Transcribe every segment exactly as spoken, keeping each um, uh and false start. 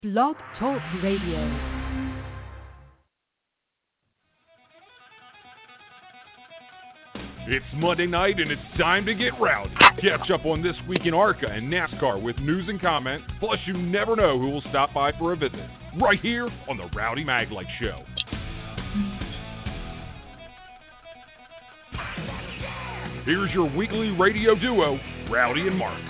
Blog Talk Radio. It's Monday night and it's time to get rowdy. Catch up on this week in ARCA and NASCAR with news and comment. Plus, you never know who will stop by for a visit. Right here on the Rowdy Maglite Show. Here's your weekly radio duo, Rowdy and Mark.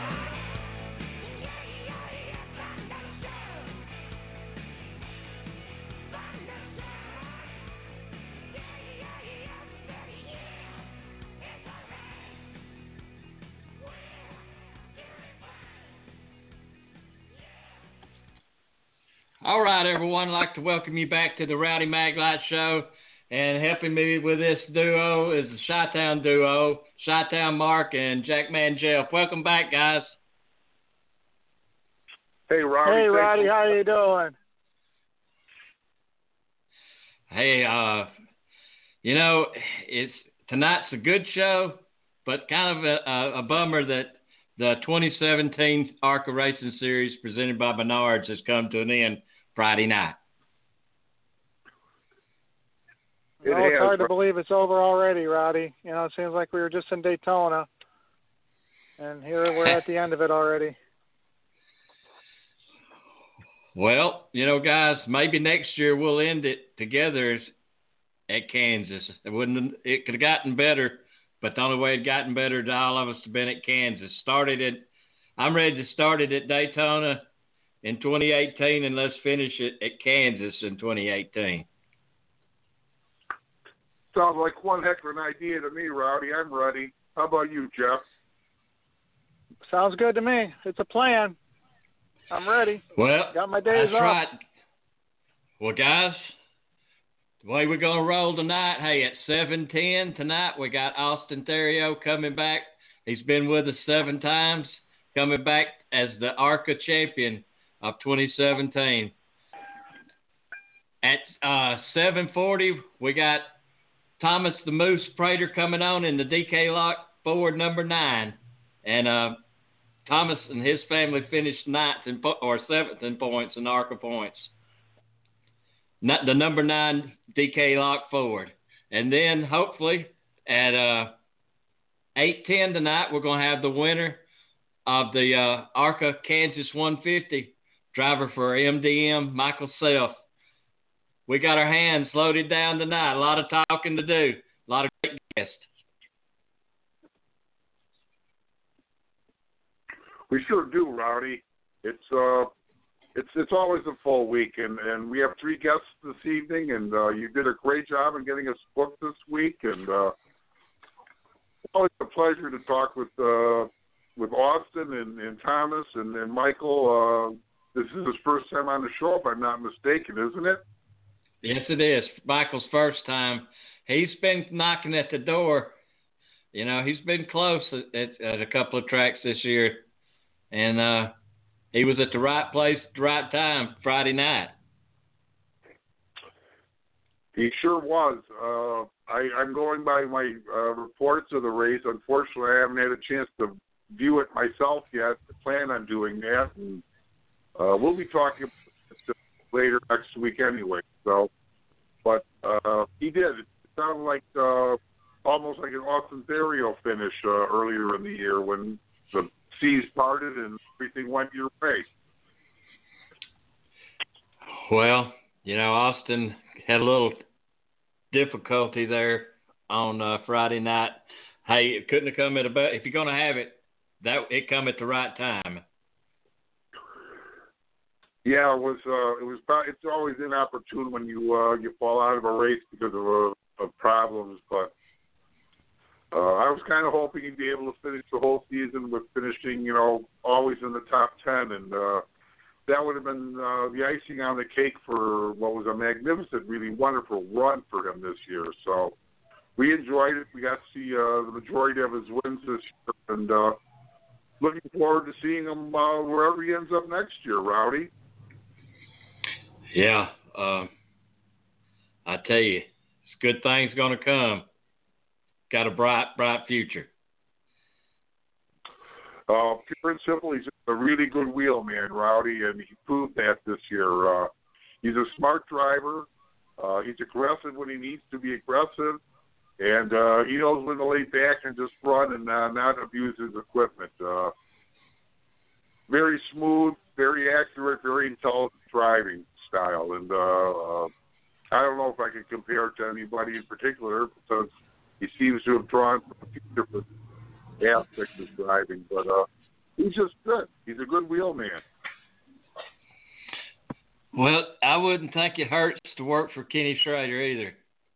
All right, everyone. I'd like to welcome you back to the Rowdy Maglite Show. And helping me with this duo is the Chi-Town duo, Chi-Town Mark and Jackman Jeff. Welcome back, guys. Hey, Rowdy. Hey, Rowdy. How you doing? Hey, uh, you know, it's tonight's a good show, but kind of a, a, a bummer that the twenty seventeen ARCA Racing Series presented by Menards has come to an end Friday night. It well, it's hard to believe it's over already, Rowdy. You know, it seems like we were just in Daytona, and here we're at the end of it already. Well, you know, guys, maybe next year we'll end it together at Kansas. It wouldn't. It could have gotten better, but the only way it gotten better to all of us have been at Kansas. Started it. I'm ready to start it at Daytona in twenty eighteen, and let's finish it at Kansas in twenty eighteen. Sounds like one heck of an idea to me, Rowdy. I'm ready. How about you, Jeff? Sounds good to me. It's a plan. I'm ready. Well, got my days that's off. Right. Well, guys, the way we're going to roll tonight, hey, at seven ten tonight, we got Austin Theriault coming back. He's been with us seven times, coming back as the ARCA champion of twenty seventeen. At uh, seven forty, we got Thomas the Moose Prater coming on in the D K Lock Ford number nine. And uh, Thomas and his family finished ninth in po- or seventh in points in ARCA points. Not the number nine D K Lock Ford. And then hopefully at uh, eight ten tonight, we're going to have the winner of the uh, ARCA Kansas one fifty, driver for M D M, Michael Self. We got our hands loaded down tonight. A lot of talking to do. A lot of great guests. We sure do, Rowdy. It's uh, it's it's always a full week, and, and we have three guests this evening, and uh, you did a great job in getting us booked this week, and uh, always a pleasure to talk with uh, with Austin and, and Thomas and, and Michael. Uh, this is his first time on the show, if I'm not mistaken, isn't it? Yes, it is. Michael's first time. He's been knocking at the door. You know, he's been close at, at, at a couple of tracks this year. And uh, he was at the right place at the right time Friday night. He sure was. Uh, I, I'm going by my uh, reports of the race. Unfortunately, I haven't had a chance to view it myself yet. I plan on doing that. And uh, we'll be talking later next week anyway. So, but uh, he did. It sounded like uh, almost like an Austin Theriault finish uh, earlier in the year when the seas parted and everything went your way. Well, you know, Austin had a little difficulty there on uh, Friday night. Hey, it couldn't have come at a better. If you're going to have it, that it come at the right time. Yeah, it was. Uh, it was. It's always inopportune when you uh, you fall out of a race because of, uh, of problems. But uh, I was kind of hoping he'd be able to finish the whole season with finishing, you know, always in the top ten, and uh, that would have been uh, the icing on the cake for what was a magnificent, really wonderful run for him this year. So we enjoyed it. We got to see uh, the majority of his wins this year, and uh, looking forward to seeing him uh, wherever he ends up next year, Rowdy. Yeah, uh, I tell you, it's good things going to come. Got a bright, bright future. Uh, pure and simple, he's a really good wheelman, Rowdy, and he proved that this year. Uh, he's a smart driver. Uh, he's aggressive when he needs to be aggressive, and uh, he knows when to lay back and just run and uh, not abuse his equipment. Uh, very smooth, very accurate, very intelligent driving style, and uh, uh, I don't know if I can compare it to anybody in particular because he seems to have drawn from a few different aspects of driving, but uh, he's just good. He's a good wheelman. Well, I wouldn't think it hurts to work for Kenny Schrader either.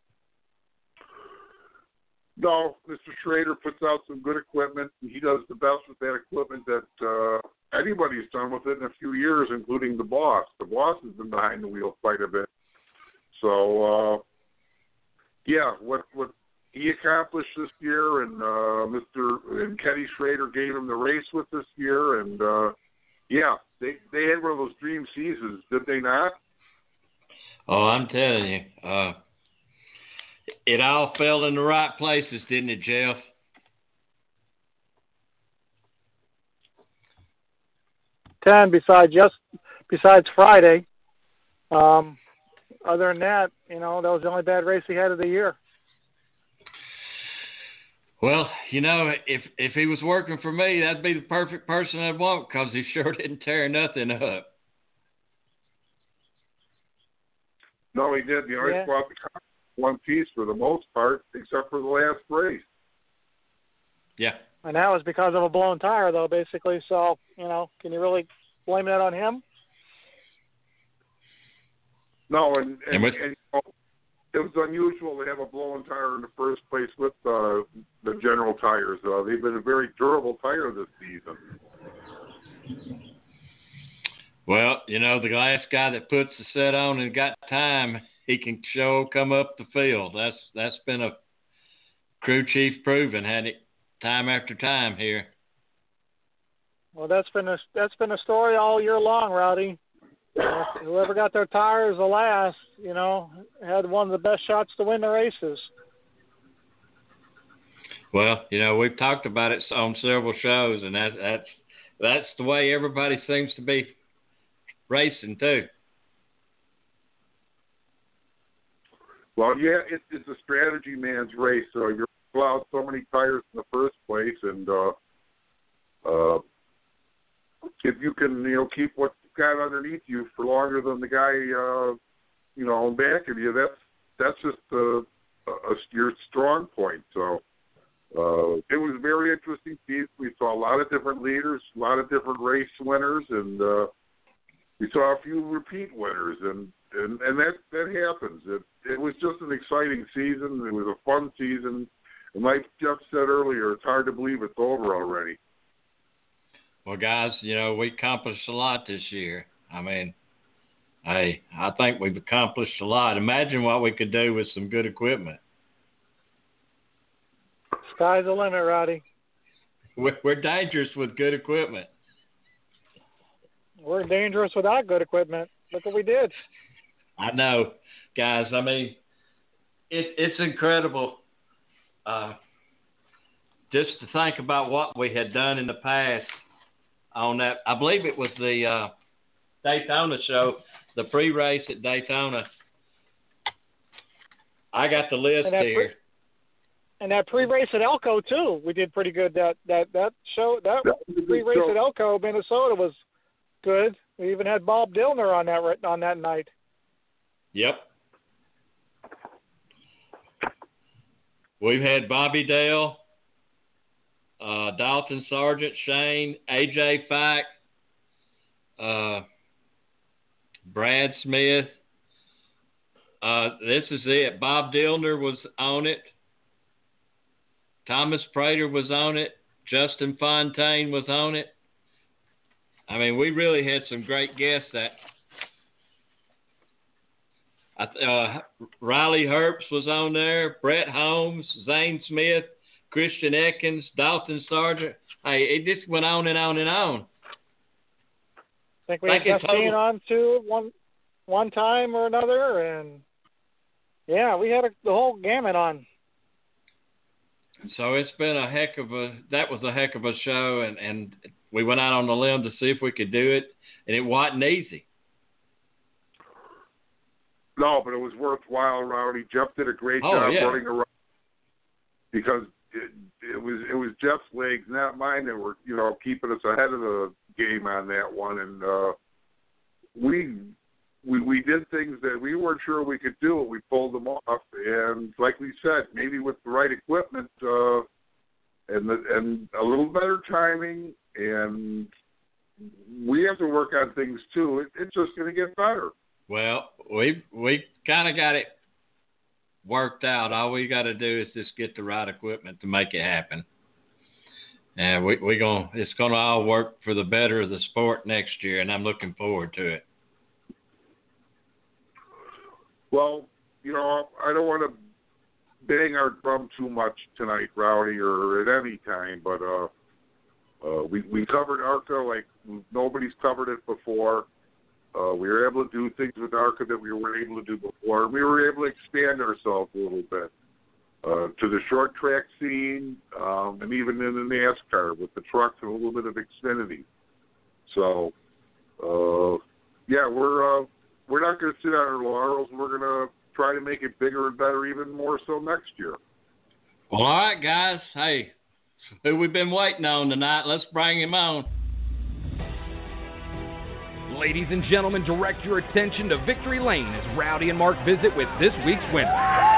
No, Mister Schrader puts out some good equipment. He does the best with that equipment that uh, anybody's done with it in a few years, including the boss. The boss has been behind the wheel quite a bit. So, uh, yeah, what what he accomplished this year, and uh, Mister and Kenny Schrader gave him the race with this year, and uh, yeah, they they had one of those dream seasons, did they not? Oh, I'm telling you, uh, it all fell in the right places, didn't it, Jeff? Ten besides just besides Friday. Um, other than that, you know, that was the only bad race he had of the year. Well, you know, if if he was working for me, that'd be the perfect person I'd want because he sure didn't tear nothing up. No, he did. He always Yeah. brought the car in one piece for the most part, except for the last race. Yeah. And that was because of a blown tire, though, basically. So, you know, can you really blame that on him? No, and, and, And with- and you know, it was unusual to have a blown tire in the first place with uh, the General tires. Uh, they've been a very durable tire this season. Well, you know, the last guy that puts the set on and got time, he can show come up the field. That's that's been a crew chief proven, had it time after time here. Well, that's been a that's been a story all year long, Rowdy. Uh, whoever got their tires the last, you know, had one of the best shots to win the races. Well, you know, we've talked about it on several shows, and that, that's that's the way everybody seems to be racing too. Well, yeah, it, it's a strategy man's race. So you're allowed so many tires in the first place, and uh, uh, if you can, you know, keep what you've got underneath you for longer than the guy, uh, you know, in back of you, that's that's just a, a, your strong point. So uh, it was a very interesting season. We saw a lot of different leaders, a lot of different race winners, and uh, we saw a few repeat winners, and, and, and that, that happens. It, it was just an exciting season. It was a fun season. And like Jeff said earlier, it's hard to believe it's over already. Well, guys, you know, we accomplished a lot this year. I mean, hey, I think we've accomplished a lot. Imagine what we could do with some good equipment. Sky's the limit, Roddy. We're, we're dangerous with good equipment. We're dangerous without good equipment. Look what we did. I know, guys. I mean, it, it's incredible uh, just to think about what we had done in the past on that. I believe it was the uh, Daytona show, the pre-race at Daytona. I got the list and that here. Pre- and that pre-race at Elko, too, we did pretty good. That that, that show, that, that pre-race show at Elko, Minnesota was good. We even had Bob Dillner on that on that night. Yep. We've had Bobby Dale, uh, Dalton Sargent, Shane, A J Fack, uh, Brad Smith. Uh, this is it. Bob Dillner was on it. Thomas Prater was on it. Justin Fontaine was on it. I mean, we really had some great guests. That uh, Riley Herbst was on there. Brett Holmes, Zane Smith, Christian Ekins, Dalton Sargent. Hey, it just went on and on and on. I think we like had Justine on too one one time or another, and yeah, we had a, the whole gamut on. So it's been a heck of a that was a heck of a show, and, and we went out on the limb to see if we could do it, and it wasn't easy. No, but it was worthwhile, Rowdy. Jeff did a great oh, job yeah. running around because it, it was it was Jeff's legs, not mine, that were you know keeping us ahead of the game on that one, and uh, we. We we did things that we weren't sure we could do, and we pulled them off. And like we said, maybe with the right equipment uh, and the, and a little better timing, and we have to work on things too. It, it's just going to get better. Well, we we kind of got it worked out. All we got to do is just get the right equipment to make it happen. And we we going it's going to all work for the better of the sport next year, and I'm looking forward to it. Well, you know, I don't want to bang our drum too much tonight, Rowdy, or at any time, but uh, uh, we we covered ARCA like nobody's covered it before. Uh, we were able to do things with ARCA that we weren't able to do before. We were able to expand ourselves a little bit uh, to the short track scene, um, and even in the NASCAR with the trucks and a little bit of Xfinity. So, uh, yeah, we're. Uh, We're not going to sit on our laurels. We're going to try to make it bigger and better, even more so next year. Well, all right, guys. Hey, who we've been waiting on tonight, let's bring him on. Ladies and gentlemen, direct your attention to Victory Lane as Rowdy and Mark visit with this week's winner.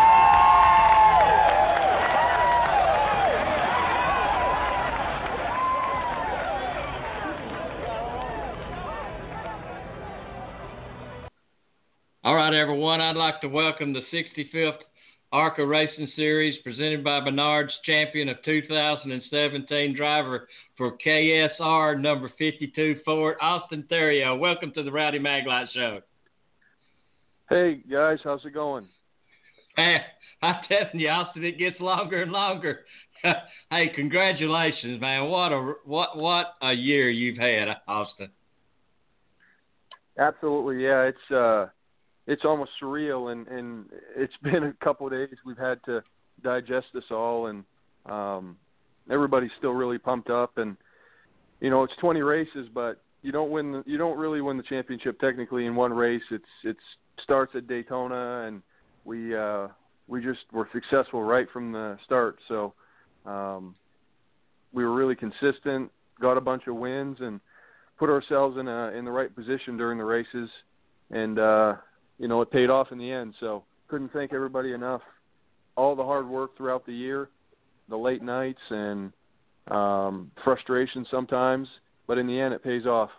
All right, everyone, I'd like to welcome the sixty-fifth ARCA Racing Series presented by Menards, champion of two thousand seventeen, driver for K S R number fifty-two Ford, Austin Theriault. Welcome to the Rowdy Maglite Show. Hey, guys, how's it going? Hey, I'm telling you, Austin, it gets longer and longer. Hey, congratulations, man. What a, what, what a year you've had, Austin. Absolutely, yeah. It's uh, it's almost surreal, and, and it's been a couple of days. We've had to digest this all, and um, everybody's still really pumped up. And you know, it's twenty races, but you don't win. The, you don't really win the championship technically in one race. It's it's starts at Daytona, and we uh, we just were successful right from the start. So um, we were really consistent, got a bunch of wins, and put ourselves in a in the right position during the races, and uh, you know, it paid off in the end. So couldn't thank everybody enough. All the hard work throughout the year, the late nights, and um, frustration sometimes, but in the end, it pays off.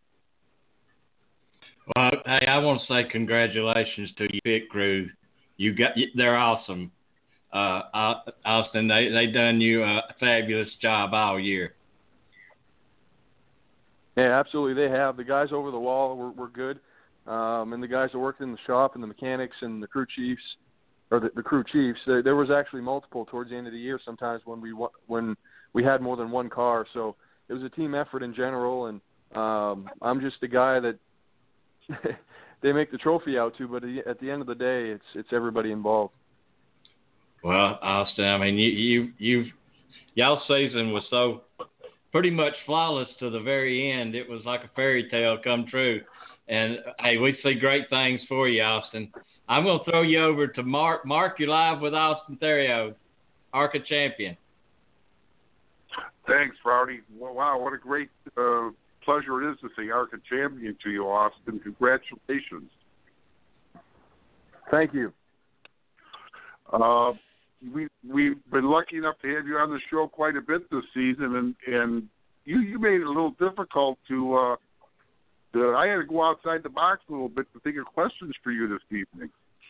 Well, hey, I want to say congratulations to your pit crew. You got, they're awesome, uh, Austin. They they done you a fabulous job all year. Yeah, absolutely. They have. The guys over the wall were, were good. Um, and the guys that worked in the shop and the mechanics and the crew chiefs, or the, the crew chiefs, there, there was actually multiple towards the end of the year sometimes when we when we had more than one car. So it was a team effort in general, and um, I'm just the guy that they make the trophy out to, but at the end of the day, it's it's everybody involved. Well, Austin, I mean, you, you, you've, y'all season was so pretty much flawless to the very end. It was like a fairy tale come true. And, hey, we see great things for you, Austin. I'm going to throw you over to Mark. Mark, you're live with Austin Theriault, ARCA champion. Thanks, Rowdy. Well, wow, what a great uh, pleasure it is to say ARCA champion to you, Austin. Congratulations. Thank you. Uh, we, we've been lucky enough to have you on the show quite a bit this season, and, and you, you made it a little difficult to uh, – Uh, I had to go outside the box a little bit to think of questions for you this evening.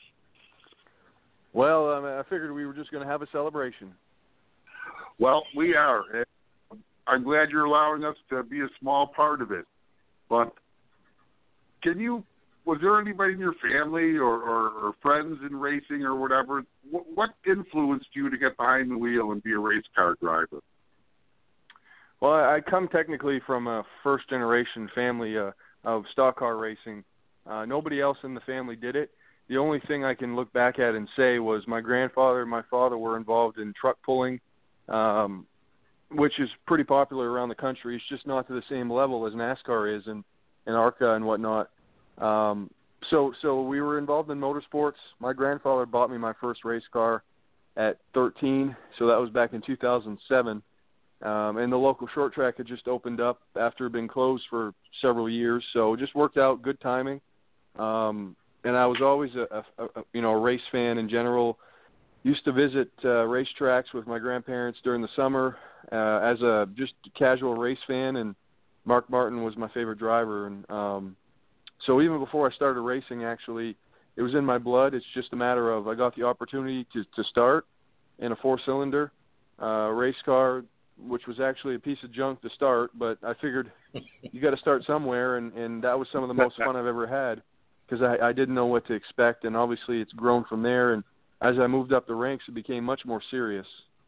Well, um, I figured we were just going to have a celebration. Well, we are. I'm glad you're allowing us to be a small part of it. But can you, was there anybody in your family or, or, or friends in racing or whatever, what, what influenced you to get behind the wheel and be a race car driver? Well, I come technically from a first-generation family uh, of stock car racing. Uh, nobody else in the family did it. The only thing I can look back at and say was my grandfather and my father were involved in truck pulling um, which is pretty popular around the country. It's just not to the same level as NASCAR is and, and ARCA and whatnot. Um, so so we were involved in motorsports. My grandfather bought me my first race car at thirteen, so that was back in two thousand seven. Um, and the local short track had just opened up after being closed for several years, so it just worked out, good timing. Um, and I was always a, a, a you know a race fan in general. Used to visit uh, racetracks with my grandparents during the summer uh, as a just casual race fan, and Mark Martin was my favorite driver. And um, so even before I started racing, actually, it was in my blood. It's just a matter of I got the opportunity to, to start in a four-cylinder uh, race car, which was actually a piece of junk to start, but I figured you got to start somewhere, and, and that was some of the most fun I've ever had because I, I didn't know what to expect, and obviously it's grown from there, and as I moved up the ranks, it became much more serious.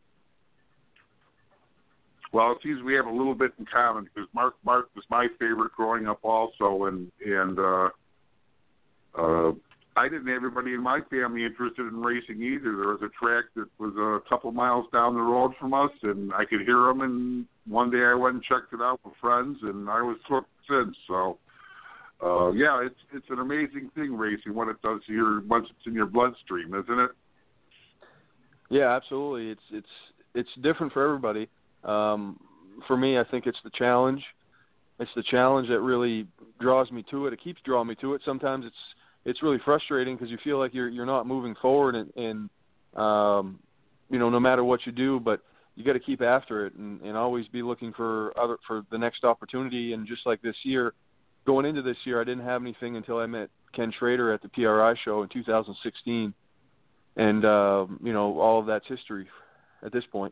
Well, it seems we have a little bit in common because Mark Mark was my favorite growing up also, and and uh, uh, I didn't have everybody in my family interested in racing either. There was a track that was a couple miles down the road from us, and I could hear them, and one day I went and checked it out with friends, and I was hooked since. So, uh, yeah, it's it's an amazing thing, racing, what it does to your, once it's in your bloodstream, isn't it? Yeah, absolutely. It's it's it's different for everybody. Um, for me, I think it's the challenge. It's the challenge that really draws me to it. It keeps drawing me to it. Sometimes it's it's really frustrating because you feel like you're you're not moving forward, and, and um, you know, no matter what you do, but you got to keep after it and, and always be looking for other for the next opportunity. And just like this year, going into this year, I didn't have anything until I met Ken Schrader at the P R I show in two thousand sixteen. And, uh, you know, all of that's history at this point.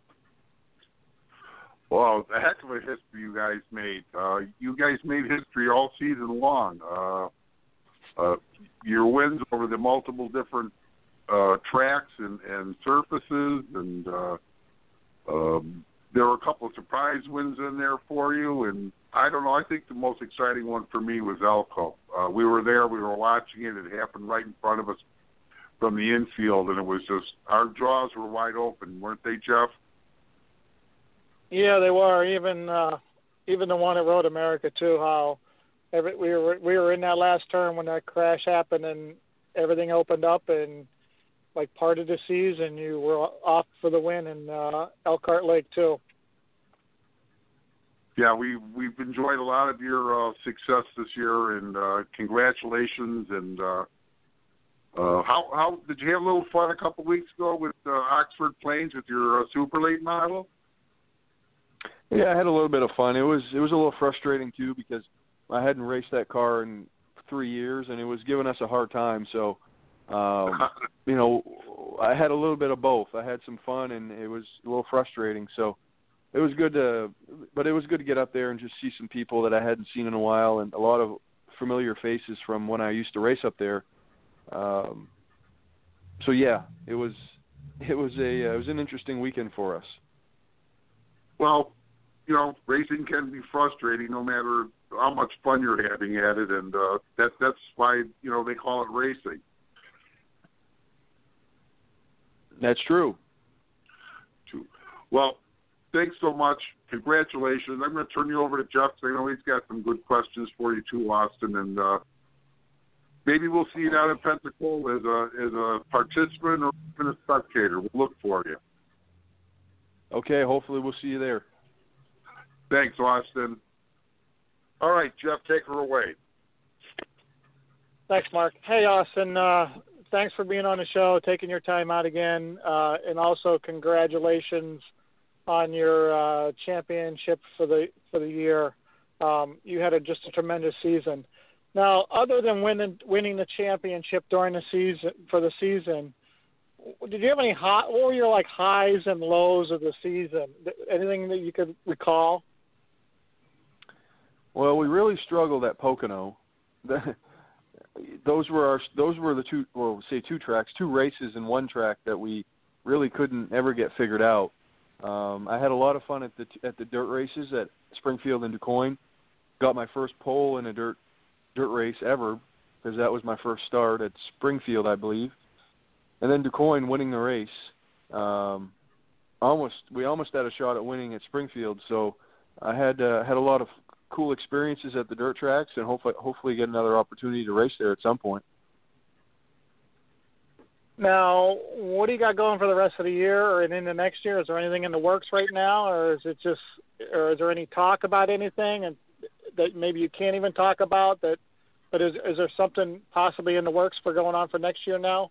Well, a heck of a history you guys made. Uh, you guys made history all season long. Uh, uh, your wins over the multiple different uh, tracks and, and surfaces, and uh, um, there were a couple of surprise wins in there for you. And I don't know, I think the most exciting one for me was Elko. Uh, we were there, we were watching it. It happened right in front of us from the infield, and it was just, our jaws were wide open, weren't they, Jeff? Yeah, they were. Even uh, even the one at Road America too. How every, we were we were in that last turn when that crash happened, and everything opened up, and like part of the season, you were off for the win in uh, Elkhart Lake too. Yeah, we we've enjoyed a lot of your uh, success this year, and uh, congratulations. And uh, uh, how how did you have a little fun a couple weeks ago with uh, Oxford Plains with your uh, super late model? Yeah, I had a little bit of fun. It was it was a little frustrating too because I hadn't raced that car in three years, and it was giving us a hard time. So, um, you know, I had a little bit of both. I had some fun, and it was a little frustrating. So, it was good to, but it was good to get up there and just see some people that I hadn't seen in a while, and a lot of familiar faces from when I used to race up there. Um, so yeah, it was it was a it was an interesting weekend for us. Well, you know, racing can be frustrating no matter how much fun you're having at it, and uh, that that's why, you know, they call it racing. That's true. True. Well, thanks so much. Congratulations. I'm going to turn you over to Jeff, because I know he's got some good questions for you too, Austin, and uh, maybe we'll see you down in Pensacola as a as a participant or even a spectator. We'll look for you. Okay, hopefully we'll see you there. Thanks, Austin. All right, Jeff, take her away. Thanks, Mark. Hey, Austin, uh, thanks for being on the show, taking your time out again, uh, and also congratulations on your uh, championship for the for the year. Um, you had a, just a tremendous season. Now, other than winning winning the championship during the season for the season, did you have any high? What were your like highs and lows of the season? Anything that you could recall? Well, we really struggled at Pocono. those were our those were the two, well, say two tracks, two races in one track that we really couldn't ever get figured out. Um, I had a lot of fun at the at the dirt races at Springfield and DuQuoin. Got my first pole in a dirt dirt race ever, because that was my first start at Springfield, I believe. And then DuQuoin winning the race. Um, almost we almost had a shot at winning at Springfield. So I had uh, had a lot of cool experiences at the dirt tracks, and hopefully hopefully get another opportunity to race there at some point. Now, what do you got going for the rest of the year or into next year? Is there anything in the works right now, or is it just, or is there any talk about anything and that maybe you can't even talk about that? But is is there something possibly in the works for going on for next year now?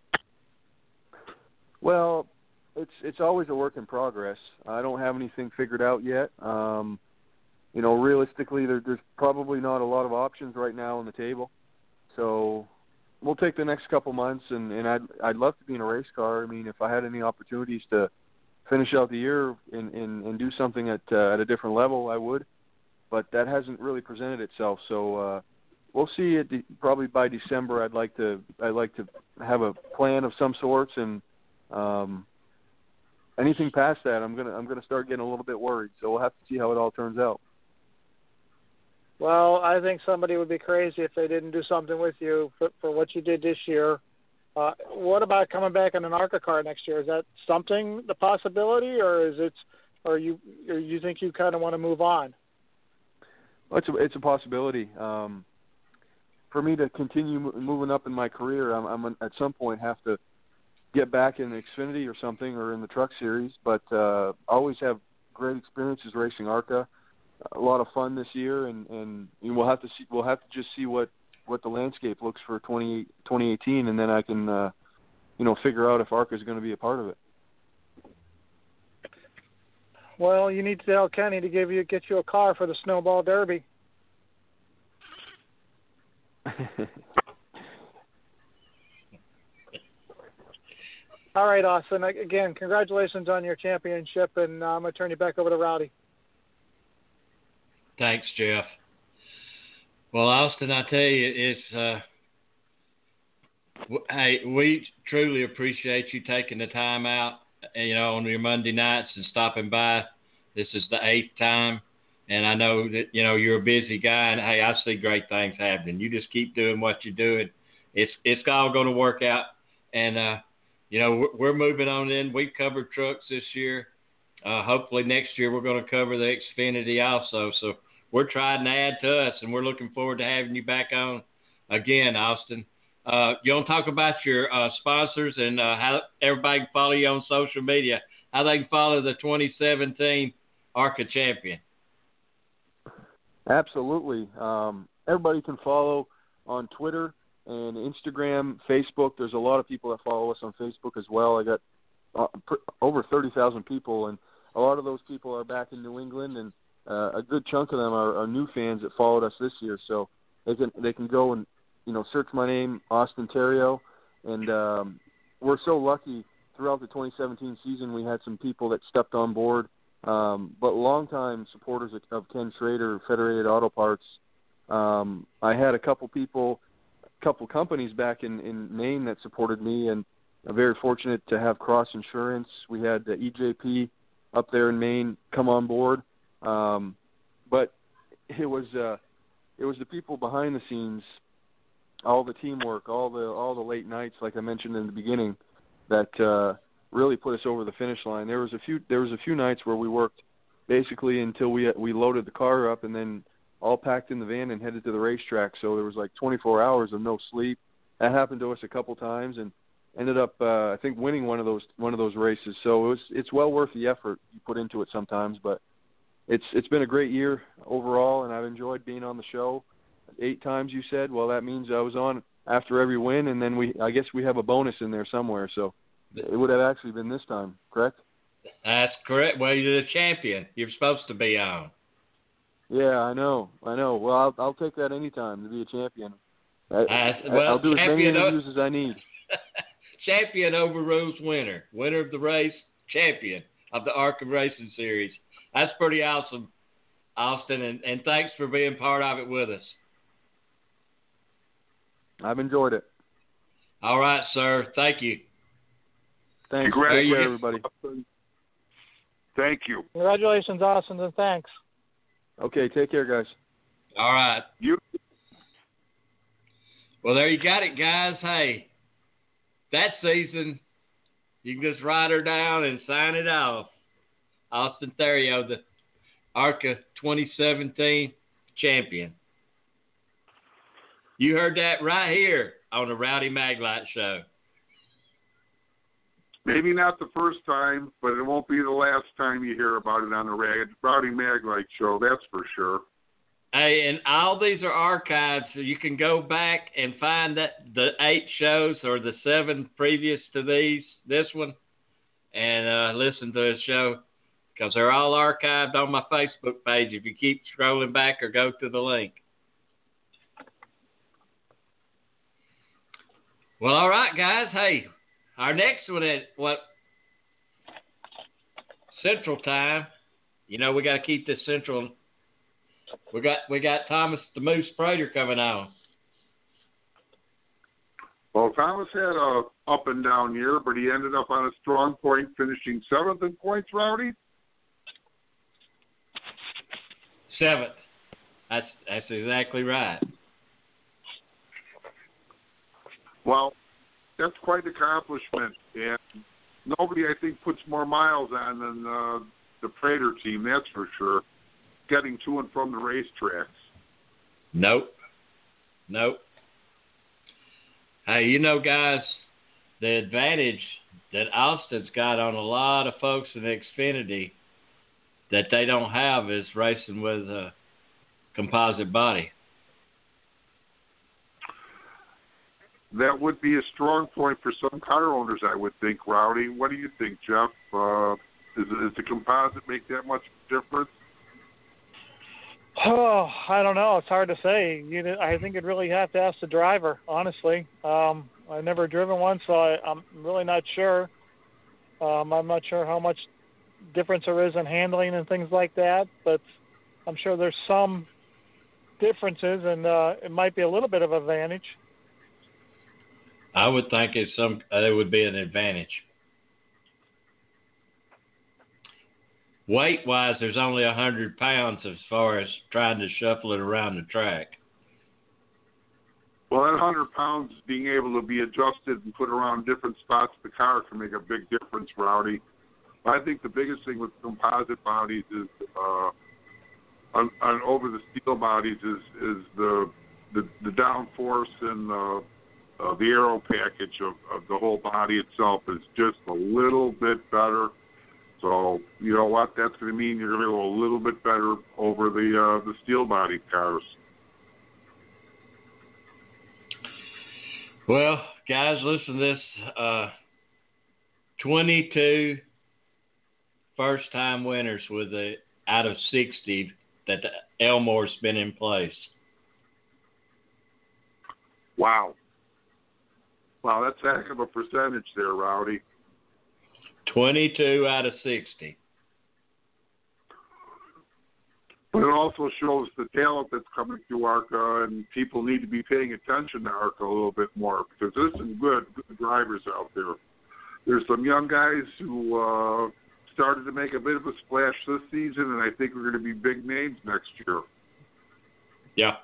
Well, it's it's always a work in progress. I don't have anything figured out yet. Um, you know, realistically, there, there's probably not a lot of options right now on the table. So we'll take the next couple months, and, and I'd I'd love to be in a race car. I mean, if I had any opportunities to finish out the year and, and, and do something at uh, at a different level, I would. But that hasn't really presented itself. So uh, we'll see. It probably by December, I'd like to I'd like to have a plan of some sorts, and um, anything past that, I'm gonna I'm gonna start getting a little bit worried. So we'll have to see how it all turns out. Well, I think somebody would be crazy if they didn't do something with you for, for what you did this year. Uh, what about coming back in an ARCA car next year? Is that something, the possibility, or is it, or you, or you think you kind of want to move on? Well, it's a, it's a possibility. Um, for me to continue moving up in my career, I'm, I'm at some point have to get back in the Xfinity or something, or in the Truck Series. But uh, I always have great experiences racing ARCA. A lot of fun this year, and, and we'll have to see. We'll have to just see what, what the landscape looks for twenty eighteen, and then I can, uh, you know, figure out if ARCA is going to be a part of it. Well, you need to tell Kenny to give you get you a car for the Snowball Derby. All right, Austin. Again, congratulations on your championship, and uh, I'm going to turn you back over to Rowdy. Thanks, Jeff. Well, Austin, I tell you, it's uh, w- hey, we truly appreciate you taking the time out, you know, on your Monday nights and stopping by. This is the eighth time, and I know that, you know, you're a busy guy, and hey, I see great things happening. You just keep doing what you're doing. It's it's all going to work out, and uh, you know, we're, we're moving on in. We've covered trucks this year. Uh, hopefully next year we're going to cover the Xfinity also. So we're trying to add to us, and we're looking forward to having you back on again, Austin. Uh, you want to talk about your uh, sponsors and uh, how everybody can follow you on social media, how they can follow the twenty seventeen ARCA champion? Absolutely. Um, everybody can follow on Twitter and Instagram, Facebook. There's a lot of people that follow us on Facebook as well. I got uh, pr- over thirty thousand people, and a lot of those people are back in New England, and uh, a good chunk of them are, are new fans that followed us this year. So they can they can go and, you know, search my name, Austin Theriault, and um, we're so lucky throughout the twenty seventeen season we had some people that stepped on board, um, but longtime supporters of, of Ken Schrader, Federated Auto Parts. Um, I had a couple people, a couple companies back in, in Maine that supported me, and I'm very fortunate to have Cross Insurance. We had the E J P up there in Maine come on board, um, but it was uh, it was the people behind the scenes, all the teamwork, all the all the late nights, like I mentioned in the beginning, that uh, really put us over the finish line. There was a few there was a few nights where we worked basically until we we loaded the car up and then all packed in the van and headed to the racetrack. So there was like twenty-four hours of no sleep. That happened to us a couple times, and ended up, uh, I think, winning one of those one of those races. So it was it's well worth the effort you put into it sometimes. But it's it's been a great year overall, and I've enjoyed being on the show. Eight times, you said. Well, that means I was on after every win, and then we I guess we have a bonus in there somewhere. So it would have actually been this time, correct? That's correct. Well, you're the champion. You're supposed to be on. Yeah, I know. I know. Well, I'll, I'll take that anytime to be a champion. I, Uh, well, I'll do as many champion o- interviews as I need. Champion overrules winner. Winner of the race, champion of the ARCA Racing Series. That's pretty awesome, Austin, and, and thanks for being part of it with us. I've enjoyed it. All right, sir. Thank you. Thanks. There Take you care, go. everybody. Thank you. Congratulations, Austin, and thanks. Okay, take care, guys. All right. You. Well, there you got it, guys. Hey, that season, you can just write her down and sign it off. Austin Theriault, the ARCA twenty seventeen champion. You heard that right here on the Rowdy Maglite Show. Maybe not the first time, but it won't be the last time you hear about it on the Rowdy Maglite Show, that's for sure. Hey, and all these are archives, so you can go back and find that the eight shows or the seven previous to these, this one, and uh, listen to the show, because they're all archived on my Facebook page if you keep scrolling back or go to the link. Well, all right, guys. Hey, our next one at what Central Time. You know we got to keep this Central. We got we got Thomas the Moose Prater coming on. Well, Thomas had a up and down year, but he ended up on a strong point, finishing seventh in points, Rowdy. Seventh. That's that's exactly right. Well, that's quite an accomplishment, and nobody, I think, puts more miles on than uh, the Prater team, that's for sure, getting to and from the racetracks. Nope. Nope. Hey, you know, guys, the advantage that Austin's got on a lot of folks in Xfinity that they don't have is racing with a composite body. That would be a strong point for some car owners, I would think, Rowdy. What do you think, Jeff? Uh, does, does the composite make that much difference? Oh, I don't know. It's hard to say. You know, I think you'd really have to ask the driver, honestly. Um, I've never driven one, so I, I'm really not sure. Um, I'm not sure how much difference there is in handling and things like that, but I'm sure there's some differences, and uh, it might be a little bit of advantage. I would think it's some. Uh, it would be an advantage. Weight-wise, there's only one hundred pounds as far as trying to shuffle it around the track. Well, that one hundred pounds being able to be adjusted and put around different spots of the car can make a big difference, Rowdy. I think the biggest thing with composite bodies is, uh, on, on over the steel bodies, is is the the, the downforce and uh, uh, the aero package of, of the whole body itself is just a little bit better. So, you know what? That's going to mean you're going to go a little bit better over the uh, the steel body cars. Well, guys, listen to this. Uh, twenty-two first-time winners with the out of sixty that the Elmore's been in place. Wow. Wow, that's a heck of a percentage there, Rowdy. twenty-two out of sixty. But it also shows the talent that's coming through ARCA, and people need to be paying attention to ARCA a little bit more, because there's some good, good drivers out there. There's some young guys who uh, started to make a bit of a splash this season, and I think we're going to be big names next year. Yeah.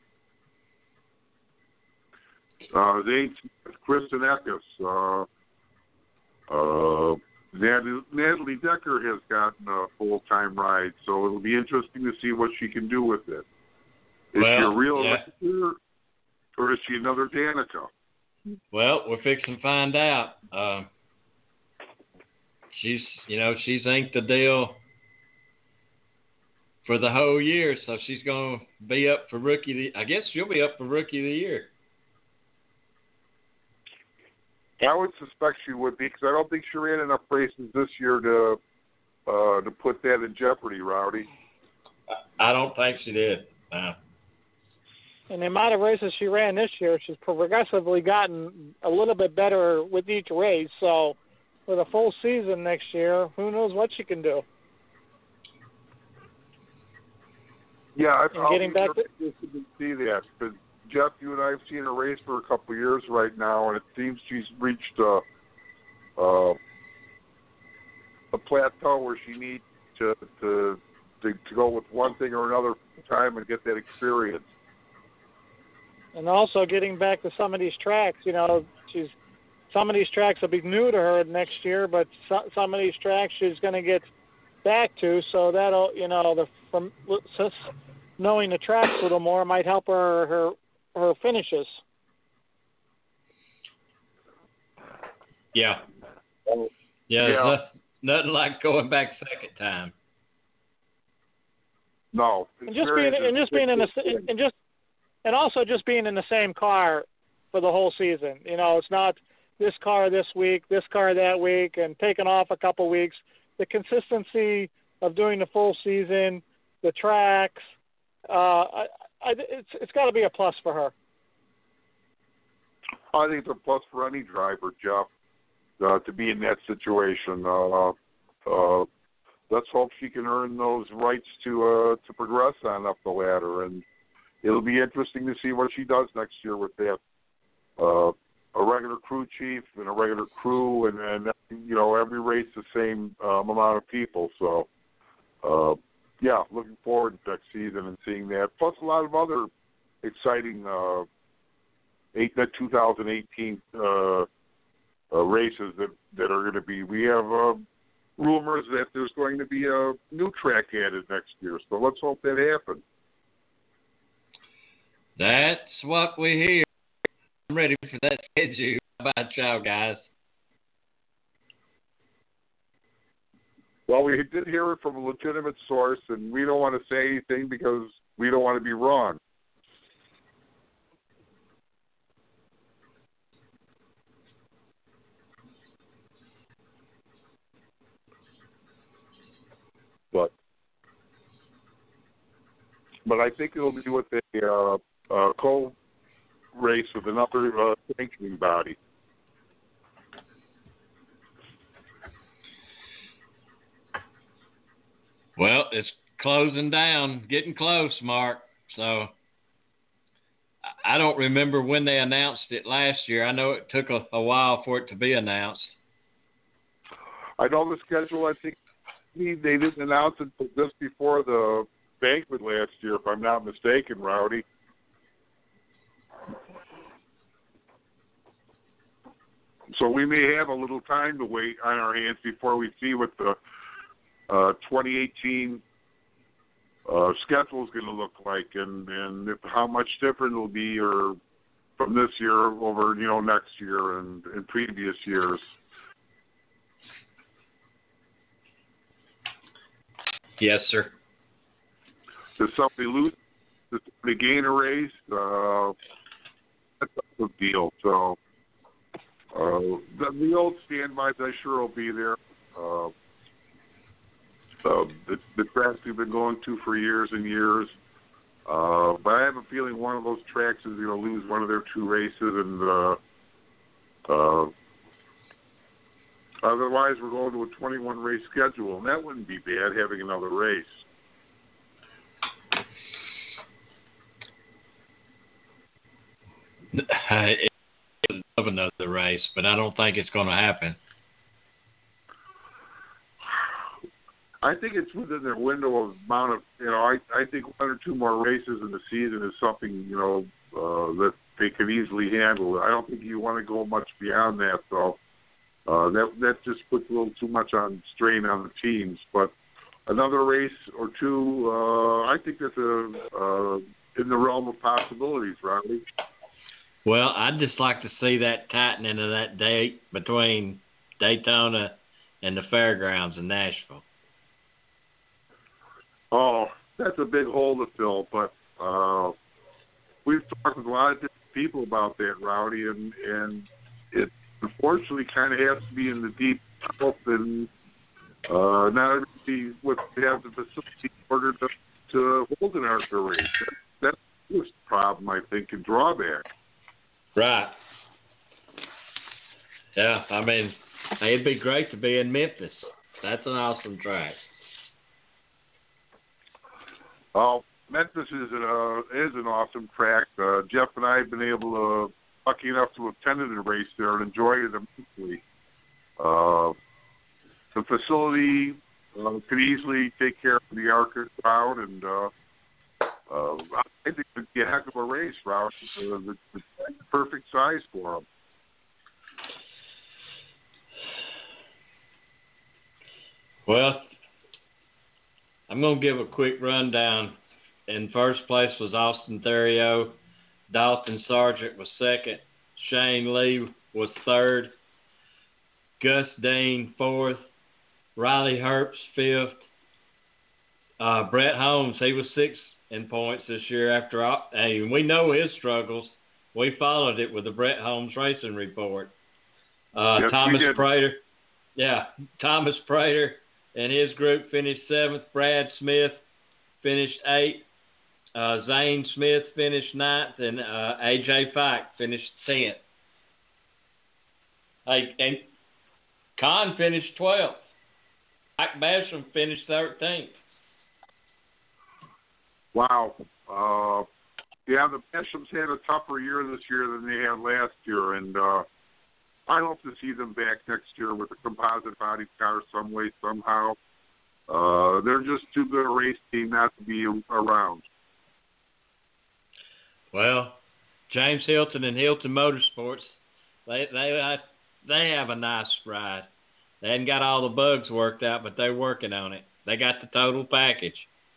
Uh, Zane Smith, Kristen Eckes, uh, uh, Natalie, Natalie Decker has gotten a full-time ride, so it'll be interesting to see what she can do with it. Is well, she a real yeah. racer, or is she another Danica? Well, we're fixing to find out. Uh, she's, you know, she's inked the deal for the whole year, so she's going to be up for rookie. Of the, I guess she'll be up for rookie of the year. I would suspect she would be, because I don't think she ran enough races this year to uh, to put that in jeopardy, Rowdy. I don't think she did. No. And the amount of races she ran this year, she's progressively gotten a little bit better with each race. So with a full season next year, who knows what she can do. Yeah, I and getting back to see that, because Jeff, you and I have seen her race for a couple of years right now, and it seems she's reached a, a, a plateau where she needs to, to to to go with one thing or another time and get that experience. And also getting back to some of these tracks, you know, she's some of these tracks will be new to her next year, but so, some of these tracks she's going to get back to. So that'll, you know, the from knowing the tracks a little more might help her her her finishes. Yeah. Oh, Yeah. yeah. Nothing, nothing like going back second time. No. And just being and just being in the and just and also just being in the same car for the whole season. You know, it's not this car this week, this car that week, and taking off a couple weeks. The consistency of doing the full season, the tracks, uh, I, I, it's it's got to be a plus for her. I think it's a plus for any driver, Jeff, uh, to be in that situation. Uh, uh, let's hope she can earn those rights to uh, to progress on up the ladder, and it'll be interesting to see what she does next year with that. Uh, a regular crew chief and a regular crew, and, and you know, every race the same um, amount of people. So, uh, yeah, looking forward to next season and seeing that. Plus a lot of other exciting uh, eight, two thousand eighteen uh, uh, races that, that are going to be. We have uh, rumors that there's going to be a new track added next year, so let's hope that happens. That's what we hear. I'm ready for that schedule. How about y'all, guys? Well, we did hear it from a legitimate source, and we don't want to say anything because we don't want to be wrong. But, but I think it'll be with a uh, uh, co-race with another uh, sanctioning body. Well, it's closing down, getting close, Mark. So I don't remember when they announced it last year. I know it took a, a while for it to be announced. I know the schedule. I think they didn't announce it just before the banquet last year, if I'm not mistaken, Rowdy. So we may have a little time to wait on our hands before we see what the uh, twenty eighteen uh, schedule is going to look like, and and if, how much different it'll be, or from this year over, you know, next year and in previous years. Yes, sir. Does somebody lose? Does somebody gain a race? Uh, that's a big deal. So uh, the, the old standbys, I sure will be there. Uh, uh, the, the tracks we've been going to for years and years. Uh, but I have a feeling one of those tracks is going to lose one of their two races, and uh, uh, otherwise we're going to a twenty-one race schedule, and that wouldn't be bad, having another race. I would love another race, but I don't think it's going to happen. I think it's within their window of amount of, you know, I, I think one or two more races in the season is something, you know, uh, that they can easily handle. I don't think you want to go much beyond that, though. Uh, that that just puts a little too much on strain on the teams. But another race or two, uh, I think that's a, uh, in the realm of possibilities, Riley. Well, I'd just like to see that tightening of that date between Daytona and the fairgrounds in Nashville. Oh, that's a big hole to fill, but uh, we've talked with a lot of different people about that, Rowdy, and, and it unfortunately kind of has to be in the deep south, and uh, not everybody would have the facility in order to, to hold an ARCA race. That, that's the biggest problem, I think, and drawback. Right. Yeah, I mean, it'd be great to be in Memphis. That's an awesome track. Oh, Memphis is an, uh, is an awesome track. Uh, Jeff and I have been able to, lucky enough to have attended a race there and enjoyed it immensely. Uh, the facility uh, could easily take care of the ARCA crowd, and uh, uh, I think it'd be a heck of a race, Roush. Uh, the, the perfect size for them. Well, I'm going to give a quick rundown. In first place was Austin Theriot. Dalton Sargent was second. Shane Lee was third. Gus Dean fourth. Riley Herbst fifth. Uh, Brett Holmes, he was sixth in points this year after all. Hey, we know his struggles. We followed it with the Brett Holmes Racing Report. Uh, yes, Thomas Prater. Yeah, Thomas Prater and his group finished seventh. Brad Smith finished eighth. Uh, Zane Smith finished ninth, and uh, A J Fike finished tenth. Hey, and Con finished twelfth. Mike Basham finished thirteenth. Wow. Uh, yeah, the Bashams had a tougher year this year than they had last year, and uh, I hope to see them back next year with a composite body car some way, somehow. Uh, they're just too good a race team not to be around. Well, James Hilton and Hilton Motorsports, they they they have a nice ride. They hadn't got all the bugs worked out, but they're working on it. They got the total package.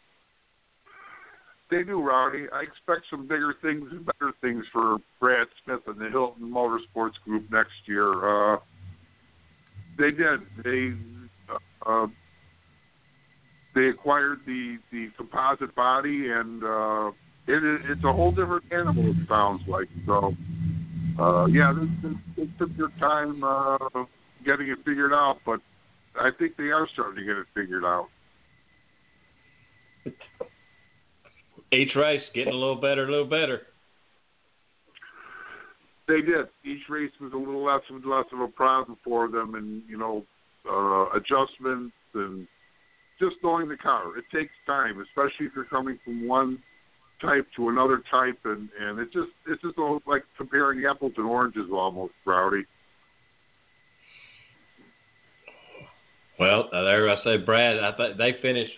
They do, Rowdy. I expect some bigger things and better things for Brad Smith and the Hilton Motorsports Group next year. Uh, they did. They uh, they acquired the, the composite body, and uh, it, it's a whole different animal, it sounds like. So, uh, yeah, they, they took their time uh, getting it figured out, but I think they are starting to get it figured out. Each race getting a little better, a little better. They did. Each race was a little less and less of a problem for them, and, you know, uh, adjustments and just knowing the car. It takes time, especially if you're coming from one type to another type, and, and it just it's just like comparing apples and oranges almost, Rowdy. Well, there I say, Brad, I th- they finished.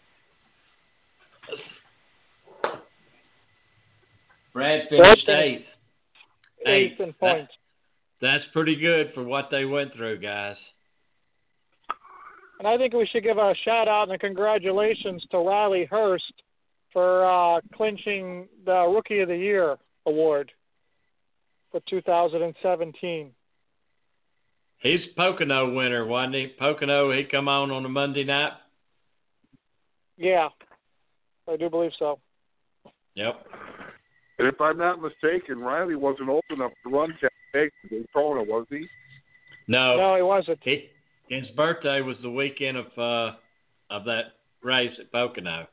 Brad finished eighth. Eighth in points. That, that's pretty good for what they went through, guys. And I think we should give a shout out and a congratulations to Riley Herbst for uh, clinching the Rookie of the Year award for two thousand seventeen. He's Pocono winner, wasn't he? Pocono, he come on on a Monday night? Yeah, I do believe so. Yep. And if I'm not mistaken, Riley wasn't old enough to run Daytona, was he? No. No, he wasn't. He, his birthday was the weekend of uh, of that race at Pocono.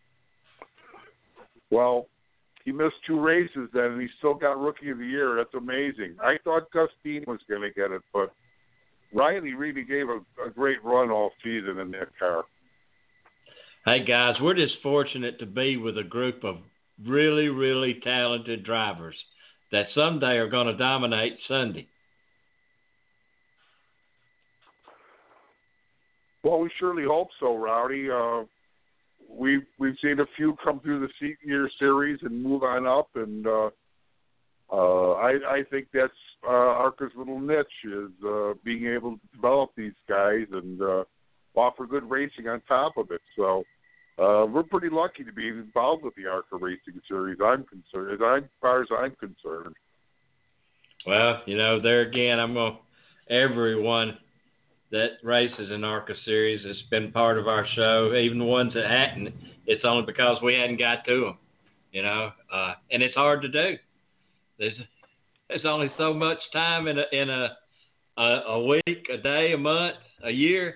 Well, he missed two races then, and he still got Rookie of the Year. That's amazing. I thought Gus Dean was going to get it, but Riley really gave a, a great run all season in that car. Hey, guys, we're just fortunate to be with a group of really, really talented drivers that someday are going to dominate Sunday. Well, we surely hope so, Rowdy. Uh, we've, we've seen a few come through the senior series and move on up, and uh, uh, I, I think that's uh, ARCA's little niche is uh, being able to develop these guys and uh, offer good racing on top of it. So uh, we're pretty lucky to be involved with the ARCA Racing Series. I'm concerned, as, I, as far as I'm concerned. Well, you know, there again, I'm going to everyone that races in ARCA Series has been part of our show, even the ones that hadn't. It's only because we hadn't got to them, you know, uh, and it's hard to do. There's there's only so much time in a in a a, a week, a day, a month, a year,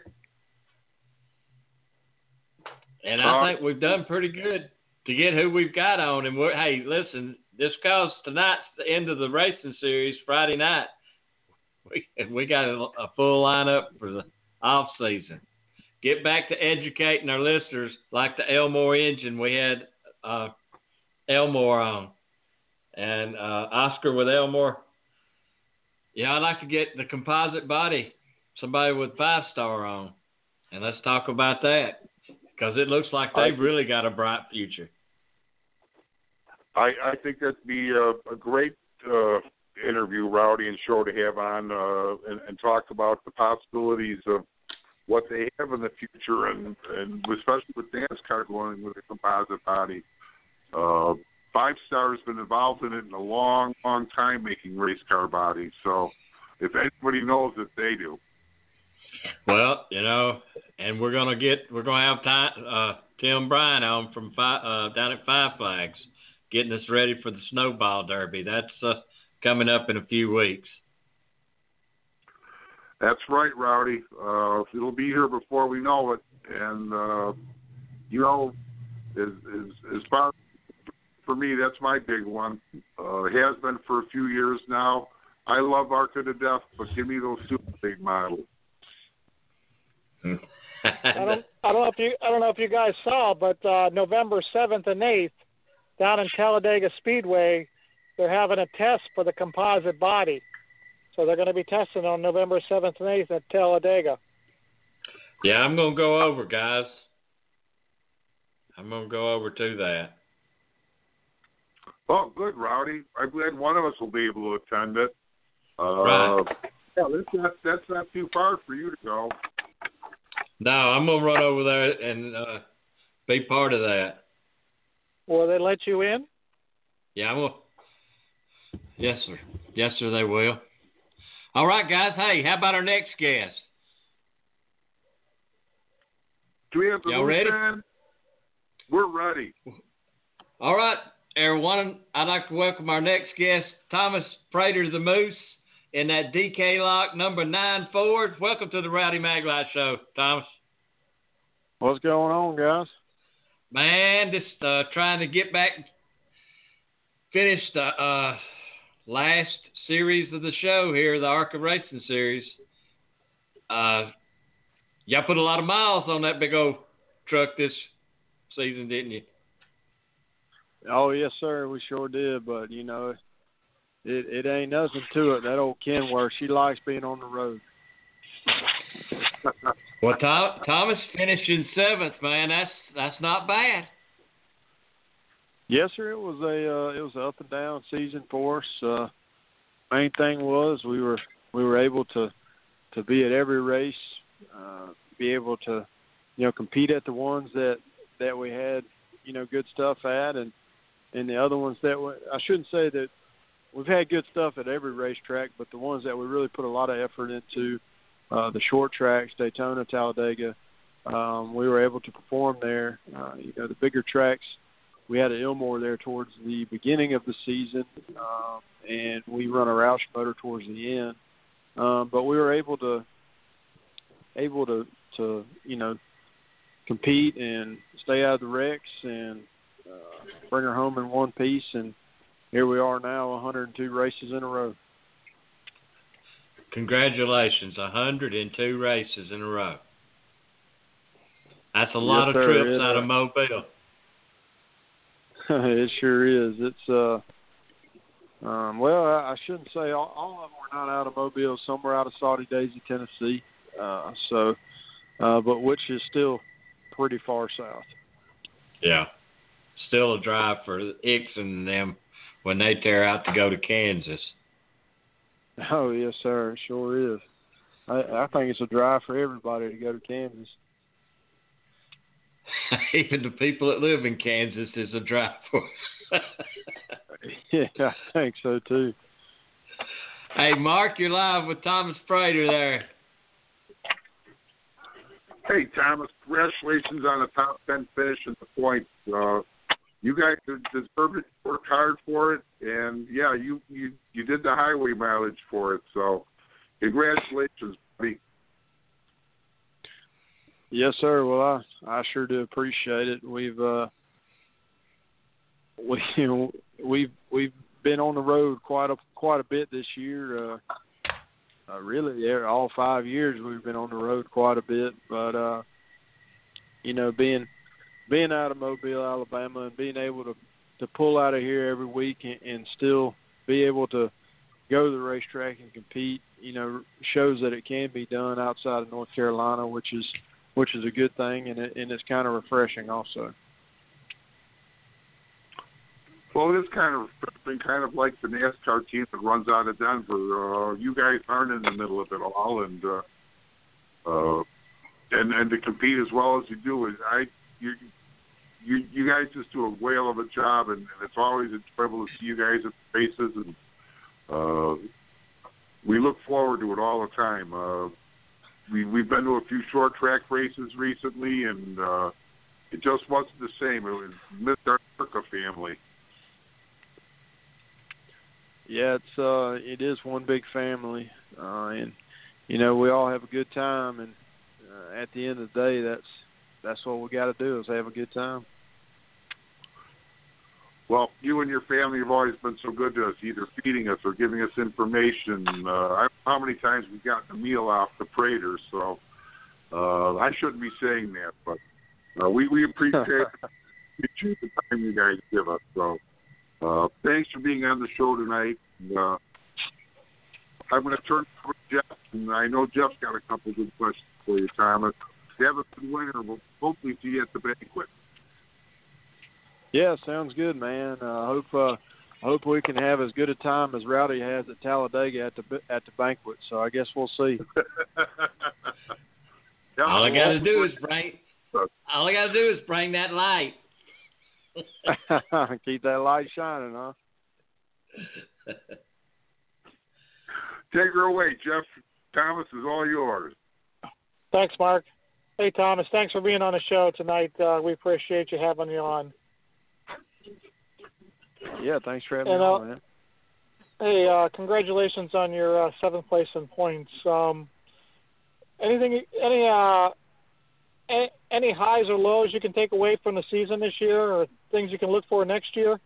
and I think we've done pretty good to get who we've got on. And we're hey, listen, just because tonight's the end of the racing series, Friday night. We we got a, a full lineup for the off season. Get back to educating our listeners like the Elmore engine. We had uh, Elmore on, and uh, Oscar with Elmore. Yeah, I'd like to get the composite body, somebody with five star on, and let's talk about that because it looks like they've really got a bright future. I I think that'd be a, a great. Uh, interview, Rowdy and show to have on uh, and, and talk about the possibilities of what they have in the future, and, and especially with NASCAR going with a composite body. Uh, Five Star's been involved in it in a long, long time, making race car bodies. So if anybody knows it, they do. Well, you know, and we're gonna get we're gonna have time, uh, Tim Bryan on from five, uh, down at Five Flags, getting us ready for the Snowball Derby. That's uh, coming up in a few weeks. That's right, Rowdy. Uh, it'll be here before we know it. And uh, you know, as, as as far for me, that's my big one. Uh, it has been for a few years now. I love ARCA to death, but give me those super big models. I don't, I don't know if you, I don't know if you guys saw, but uh, November seventh and eighth, down in Talladega Speedway, they're having a test for the composite body. So they're going to be testing on November seventh and eighth at Talladega. Yeah, I'm going to go over, guys. I'm going to go over to that. Oh, good, Rowdy. I'm glad one of us will be able to attend it. Uh, Right. Yeah, that's not, that's not too far for you to go. No, I'm going to run over there and uh, be part of that. Will they let you in? Yeah, I'm going to. Yes, sir. Yes, sir, they will. All right, guys. Hey, how about our next guest? Do we have the Y'all ready? man? We're ready. All right, everyone. I'd like to welcome our next guest, Thomas Prater the Moose, in that D K Lock number nine Ford. Welcome to the Rowdy Maglite Show, Thomas. What's going on, guys? Man, just uh, trying to get back, finish the uh, last series of the show here, the ARCA Racing Series. Uh, y'all put a lot of miles on that big old truck this season, didn't you? Oh, yes, sir. We sure did. But, you know, it, it ain't nothing to it. That old Kenworth, she likes being on the road. Well, Tom, Thomas finishing seventh, man. That's that's not bad. Yes, sir. It was a uh, it was an up and down season for us. Uh, main thing was we were we were able to to be at every race, uh, be able to you know compete at the ones that, that we had you know good stuff at, and and the other ones that we, I shouldn't say that we've had good stuff at every racetrack, but the ones that we really put a lot of effort into. Uh, the short tracks, Daytona, Talladega, um, we were able to perform there. Uh, you know, the bigger tracks, we had an Ilmore there towards the beginning of the season, um, and we run a Roush motor towards the end. Um, but we were able to, able to, to you know, compete and stay out of the wrecks and uh, bring her home in one piece. And here we are now, one hundred two races in a row. Congratulations, one hundred two races in a row. That's a lot yes, of sir. trips it, out uh, of Mobile. It sure is. It's, uh, um, well, I, I shouldn't say all, all of them were not out of Mobile. Some were out of Saudi Daisy, Tennessee. Uh, so, uh, but which is still pretty far south. Yeah. Still a drive for Ix and them when they tear out to go to Kansas. Oh, yes, sir. It sure is. I, I think it's a drive for everybody to go to Kansas. Even the people that live in Kansas is a drive for us. Yeah, I think so, too. Hey, Mark, you're live with Thomas Prater there. Hey, Thomas, congratulations on the top ten finish and the points. Uh, you guys deserved it, worked hard for it, and, yeah, you, you, you did the highway mileage for it. So congratulations, buddy. Yes, sir. Well, I, I sure do appreciate it. We've uh, we you know, we've we've been on the road quite a quite a bit this year. Uh, uh, really, all five years we've been on the road quite a bit. But uh, you know, being being out of Mobile, Alabama, and being able to, to pull out of here every week and, and still be able to go to the racetrack and compete, you know, shows that it can be done outside of North Carolina, which is which is a good thing, and, it, and it's kind of refreshing also. Well, it is kind of been kind of like the NASCAR team that runs out of Denver. Uh, you guys aren't in the middle of it all, and uh, uh, and and to compete as well as you do is I you you you guys just do a whale of a job, and, and it's always enjoyable to see you guys at the races, and uh, we look forward to it all the time. Uh, we we've been to a few short track races recently, and uh, it just wasn't the same. It was missed our Circa family. Yeah, it's uh, it is one big family, uh, and you know we all have a good time, and uh, at the end of the day, that's that's what we got to do is have a good time. Well, you and your family have always been so good to us, either feeding us or giving us information. Uh, I don't know how many times we've gotten a meal off the Praters, so uh, I shouldn't be saying that, but uh, we, we appreciate the time you guys give us. So uh, thanks for being on the show tonight. Uh, I'm going to turn it over to Jeff, and I know Jeff's got a couple of good questions for you, Thomas. Have a good winter. We'll hopefully see you at the banquet. Yeah, sounds good, man. I uh, hope uh, I hope we can have as good a time as Rowdy has at Talladega at the at the banquet. So I guess we'll see. All I got to do is bring. All I got to do is bring that light. Keep that light shining, huh? Take her away, Jeff. Thomas is all yours. Thanks, Mark. Hey, Thomas, thanks for being on the show tonight. Uh, we appreciate you having you on. Yeah, thanks for having and, me uh, on, man. Hey, uh, congratulations on your uh, seventh place in points. Um, anything, any, uh, any, any highs or lows you can take away from the season this year, or things you can look for next year?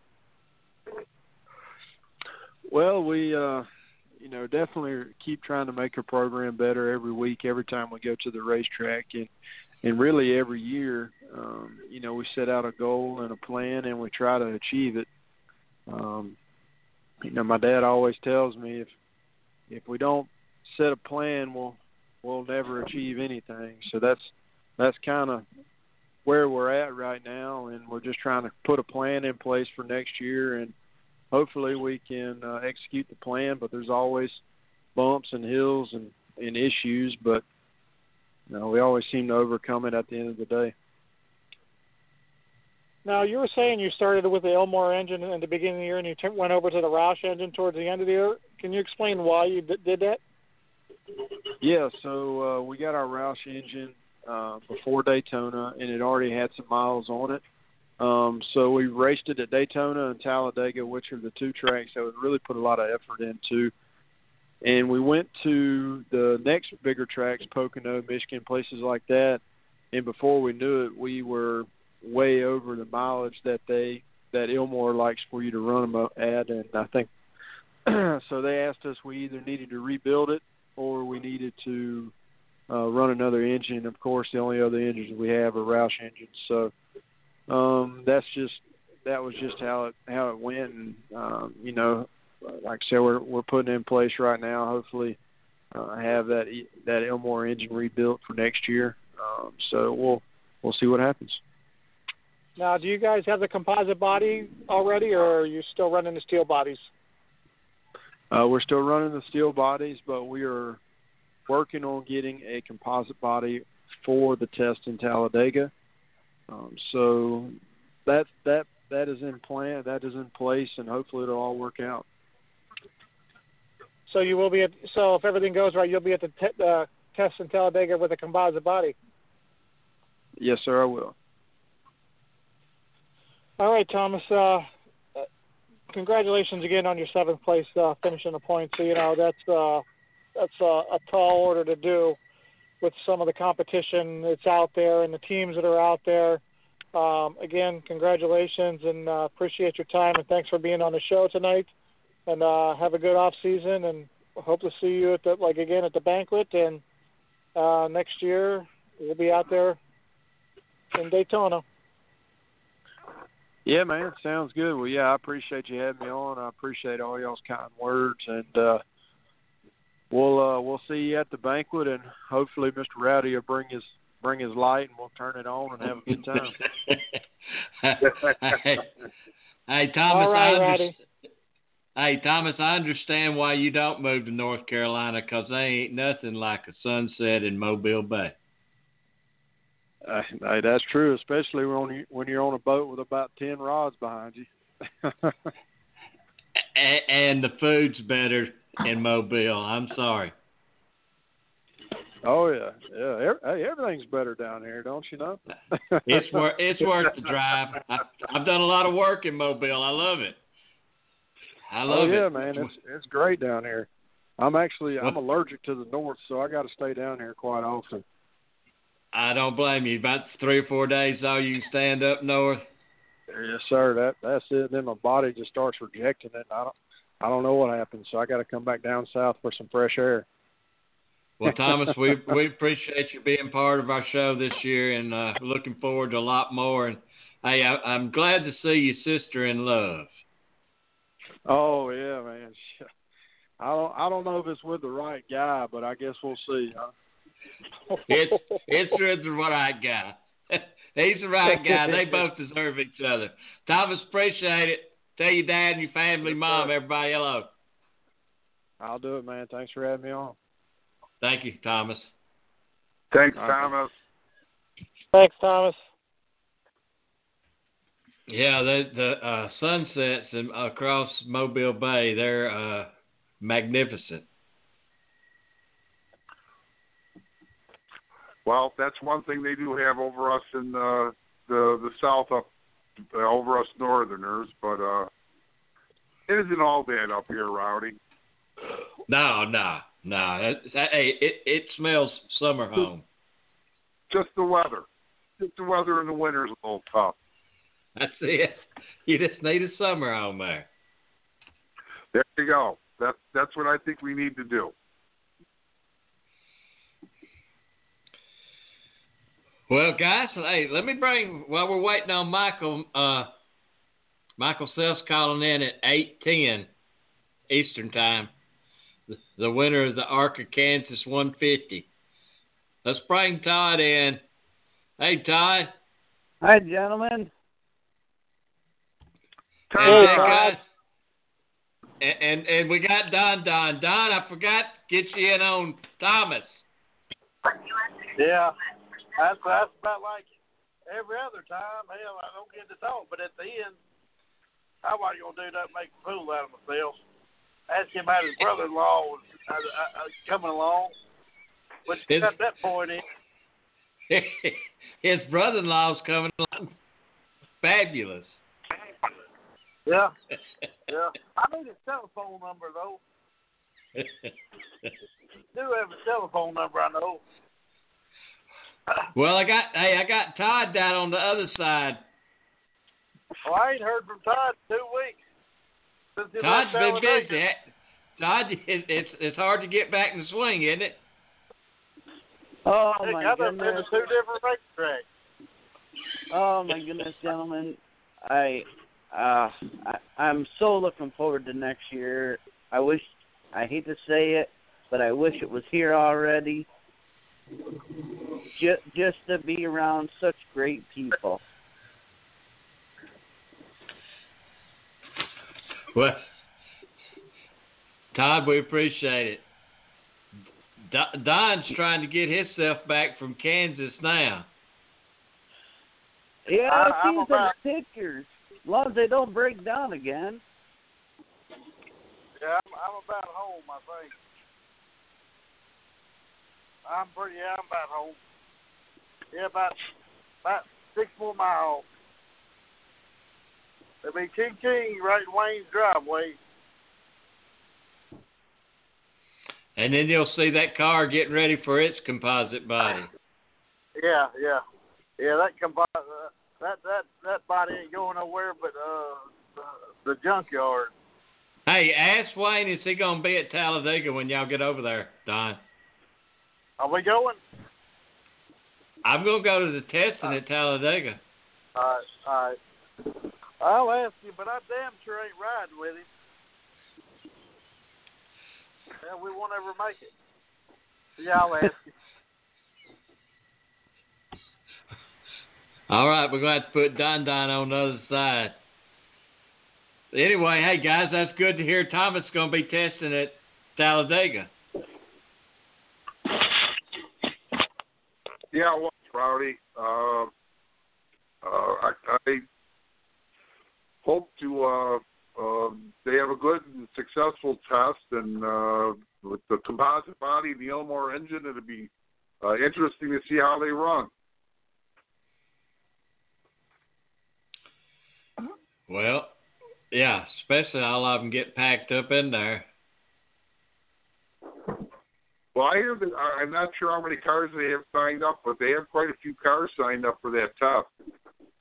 Well, we, uh, you know, definitely keep trying to make our program better every week, every time we go to the racetrack, and and really every year, um, you know, we set out a goal and a plan, and we try to achieve it. Um, you know, my dad always tells me if if we don't set a plan, we'll we'll never achieve anything. So that's that's kind of where we're at right now, and we're just trying to put a plan in place for next year, and hopefully we can uh, execute the plan. But there's always bumps and hills and, and issues, but you know, we always seem to overcome it at the end of the day. Now, you were saying you started with the Elmore engine in the beginning of the year and you t- went over to the Roush engine towards the end of the year. Can you explain why you d- did that? Yeah, so uh, we got our Roush engine uh, before Daytona, and it already had some miles on it. Um, so we raced it at Daytona and Talladega, which are the two tracks that we really put a lot of effort into. And we went to the next bigger tracks, Pocono, Michigan, places like that. And before we knew it, we were way over the mileage that they that Elmore likes for you to run them at. And I think so they asked us we either needed to rebuild it or we needed to uh, run another engine. Of course, the only other engines we have are Roush engines. So um, that's just that was just how it how it went. And um, you know, like I said, we're we're putting it in place right now. Hopefully, uh, have that that Elmore engine rebuilt for next year. Um, so we'll we'll see what happens. Now, do you guys have the composite body already, or are you still running the steel bodies? Uh, we're still running the steel bodies, but we are working on getting a composite body for the test in Talladega. Um, so that that that is in plan, that is in place, and hopefully it'll all work out. So you will be at. So if everything goes right, you'll be at the te- uh, test in Talladega with a composite body. Yes, sir, I will. All right, Thomas. Uh, congratulations again on your seventh place uh, finishing the points. So you know that's uh, that's uh, a tall order to do with some of the competition that's out there and the teams that are out there. Um, again, congratulations and uh, appreciate your time and thanks for being on the show tonight. And uh, have a good off season and hope to see you at the like again at the banquet. And uh, next year we'll be out there in Daytona. Yeah, man, sounds good. Well, yeah, I appreciate you having me on. I appreciate all y'all's kind words, and uh, we'll uh, we'll see you at the banquet, and hopefully Mister Rowdy will bring his bring his light, and we'll turn it on and have a good time. hey, hey, Thomas, all right, I Rowdy. Hey, Thomas, I understand why you don't move to North Carolina because there ain't nothing like a sunset in Mobile Bay. Uh, hey, that's true, especially when, when you're on a boat with about ten rods behind you. and, and the food's better in Mobile. I'm sorry. Oh yeah, yeah. Hey, everything's better down here, don't you know? it's worth it's worth the drive. I, I've done a lot of work in Mobile. I love it. I love oh, yeah, it. man, it's it's great down here. I'm actually I'm allergic to the north, so I got to stay down here quite often. I don't blame you. About three or four days, all you can stand up north. Yes, sir. That that's it. Then my body just starts rejecting it. I don't I don't know what happens, so I got to come back down south for some fresh air. Well, Thomas, we we appreciate you being part of our show this year, and uh, looking forward to a lot more. And hey, I, I'm glad to see your sister in love. Oh yeah, man. I don't I don't know if it's with the right guy, but I guess we'll see. Huh? it's it's with the right guy. He's the right guy. They both deserve each other. Thomas, appreciate it. Tell your dad and your family, mom, everybody hello. I'll do it, man. Thanks for having me on. Thank you, Thomas. Thanks, All right. Thomas. Thanks, Thomas. Yeah, the the uh, sunsets in, across Mobile Bay, they're uh, magnificent. Well, that's one thing they do have over us in uh, the the south up uh, over us northerners, but uh, it isn't all bad up here, Rowdy. No, no, no. It, hey, it it smells summer home. Just the weather. Just the weather in the winter is a little tough. That's it. You just need a summer home there. There you go. That's that's what I think we need to do. Well, guys, hey, let me bring, while we're waiting on Michael, uh, Michael Self's calling in at eight ten Eastern Time, the, the winner of the ARCA Kansas one fifty. Let's bring Todd in. Hey, Todd. Hi, gentlemen. And, Hey, uh, Todd. guys, and, and, and we got Don Don. Don, I forgot to get you in on Thomas. Yeah. That's, that's about like every other time. Hell, I don't get to talk, but at the end, how am I going to do that? Make a fool out of myself. Ask him how his brother-in-law was uh, uh, coming along. But His- at that point, in, His brother-in-law's coming along. Fabulous. yeah, yeah. I need his telephone number though. Do have a telephone number, I know. Well, I got hey, I got Todd down on the other side. Well, I ain't heard from Todd in two weeks. Since he Todd's left been Talladega. busy. Todd, it, it's it's hard to get back in the swing, isn't it? Oh Heck, my I've been to goodness. two different racetracks. Oh my goodness, gentlemen. I uh I, I'm so looking forward to next year. I wish I hate to say it, but I wish it was here already. Just just to be around such great people. Well, Todd, we appreciate it. Don- Don's trying to get himself back from Kansas now. Yeah, I- I've I'm seen about- some pictures. As long as they don't break down again. Yeah, I'm, I'm about home, I think. I'm pretty, yeah, I'm about home. Yeah, about about six more miles. There'll be Ching Ching right in Wayne's driveway. And then you'll see that car getting ready for its composite body. Yeah, yeah, yeah. That combi- uh, that that that body ain't going nowhere but uh the, the junkyard. Hey, ask Wayne, is he going to be at Talladega when y'all get over there, Don? Are we going? I'm going to go to the testing at Talladega. All right, all right. I'll ask you, but I damn sure ain't riding with him. Yeah, we won't ever make it. Yeah, I'll ask you. All right, we're going to have to put Don Don on the other side. Anyway, hey, guys, that's good to hear Thomas is going to be testing at Talladega. Yeah, well, Rowdy. Uh, uh, I, I hope to uh, uh, they have a good and successful test, and uh, with the composite body, the Elmore engine, it'll be uh, interesting to see how they run. Well, yeah, especially all of them get packed up in there. Well, I hear that I'm not sure how many cars they have signed up, but they have quite a few cars signed up for that test.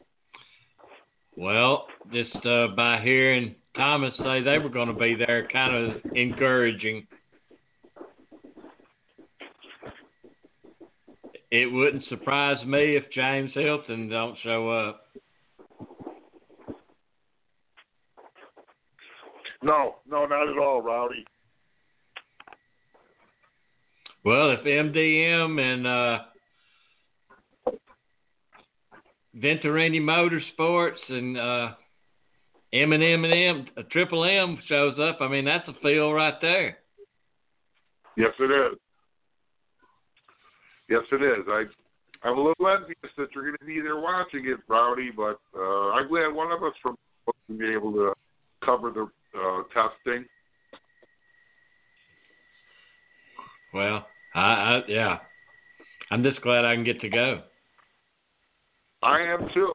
Well, just uh, by hearing Thomas say they were going to be there, kind of encouraging. It wouldn't surprise me if James Hilton don't show up. No, no, not at all, Rowdy. Well, if M D M and uh, Venturini Motorsports and uh, M and M and M, uh, Triple M shows up, I mean, that's a field right there. Yes, it is. Yes, it is. I, I'm a little envious that you're going to be there watching it, Rowdy, but uh, I'm glad one of us from will be able to cover the uh, testing. Well, I, I yeah, I'm just glad I can get to go. I am too.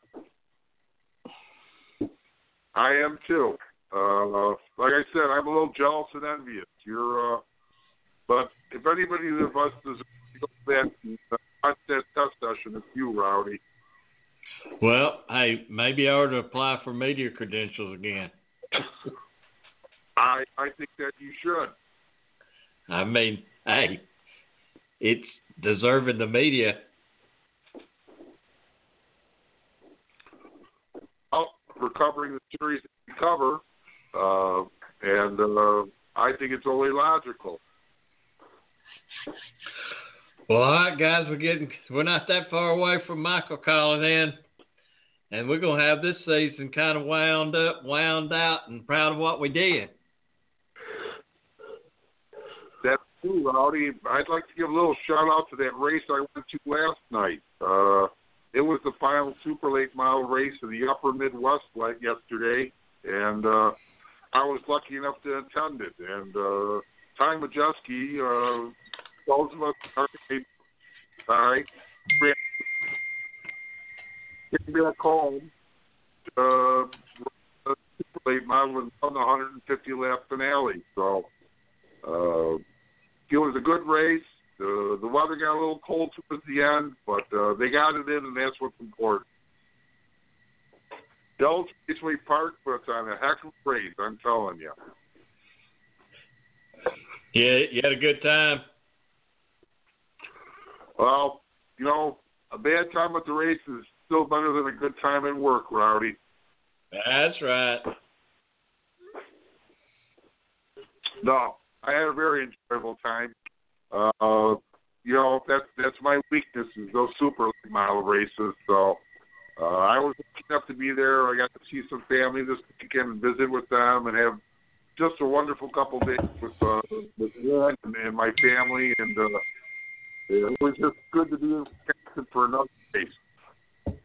I am too. Uh, like I said, I'm a little jealous and envious. You're, uh, but if anybody of us deserves to go to that, uh, watch that test session, it's you, Rowdy. Well, hey, maybe I ought to apply for media credentials again. I I think that you should. I mean, hey, it's deserving the media. Oh, we're covering the series that we cover, uh, and uh, I think it's only logical. Well, all right, guys, we're getting we're not that far away from Michael calling in, and we're gonna have this season kind of wound up, wound out, and proud of what we did. That's true, Rowdy. I'd like to give a little shout out to that race I went to last night. Uh, it was the final super late model race of the Upper Midwest like yesterday, and uh, I was lucky enough to attend it. And uh, Ty Majeski, uh, those of us I ran came back home, uh, super late model and won the one hundred fifty lap finale. So. Uh, It was a good race. Uh, the weather got a little cold towards the end, but uh, they got it in, and that's what's important. Dells Raceway Park puts on a heck of a race, I'm telling you. Yeah, you had a good time. Well, you know, a bad time at the race is still better than a good time at work, Rowdy. That's right. No. I had a very enjoyable time. Uh, you know, that's that's my weakness is those super late model races. So uh, I was lucky enough to be there. I got to see some family this weekend and visit with them and have just a wonderful couple of days with uh, with them and, and my family. And uh, it was just good to be in Wisconsin for another race.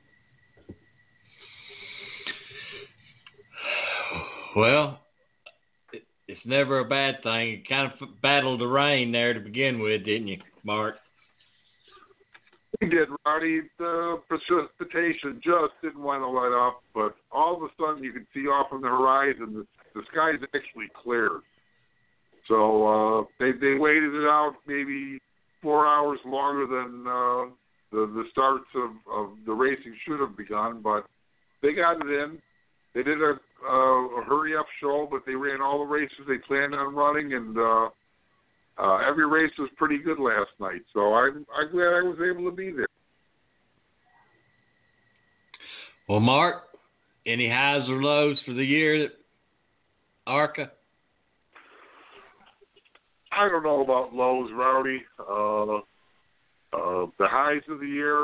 Well, it's never a bad thing. You kind of battled the rain there to begin with, didn't you, Mark? We did, Rowdy. The precipitation just didn't want to let up, but all of a sudden you could see off on the horizon the, the sky's actually cleared. So uh, they they waited it out maybe four hours longer than uh, the the starts of, of the racing should have begun, but they got it in. They did a, uh, a hurry-up show, but they ran all the races they planned on running, and uh, uh, every race was pretty good last night. So I'm, I'm glad I was able to be there. Well, Mark, any highs or lows for the year at ARCA? I don't know about lows, Rowdy. Uh, uh, the highs of the year,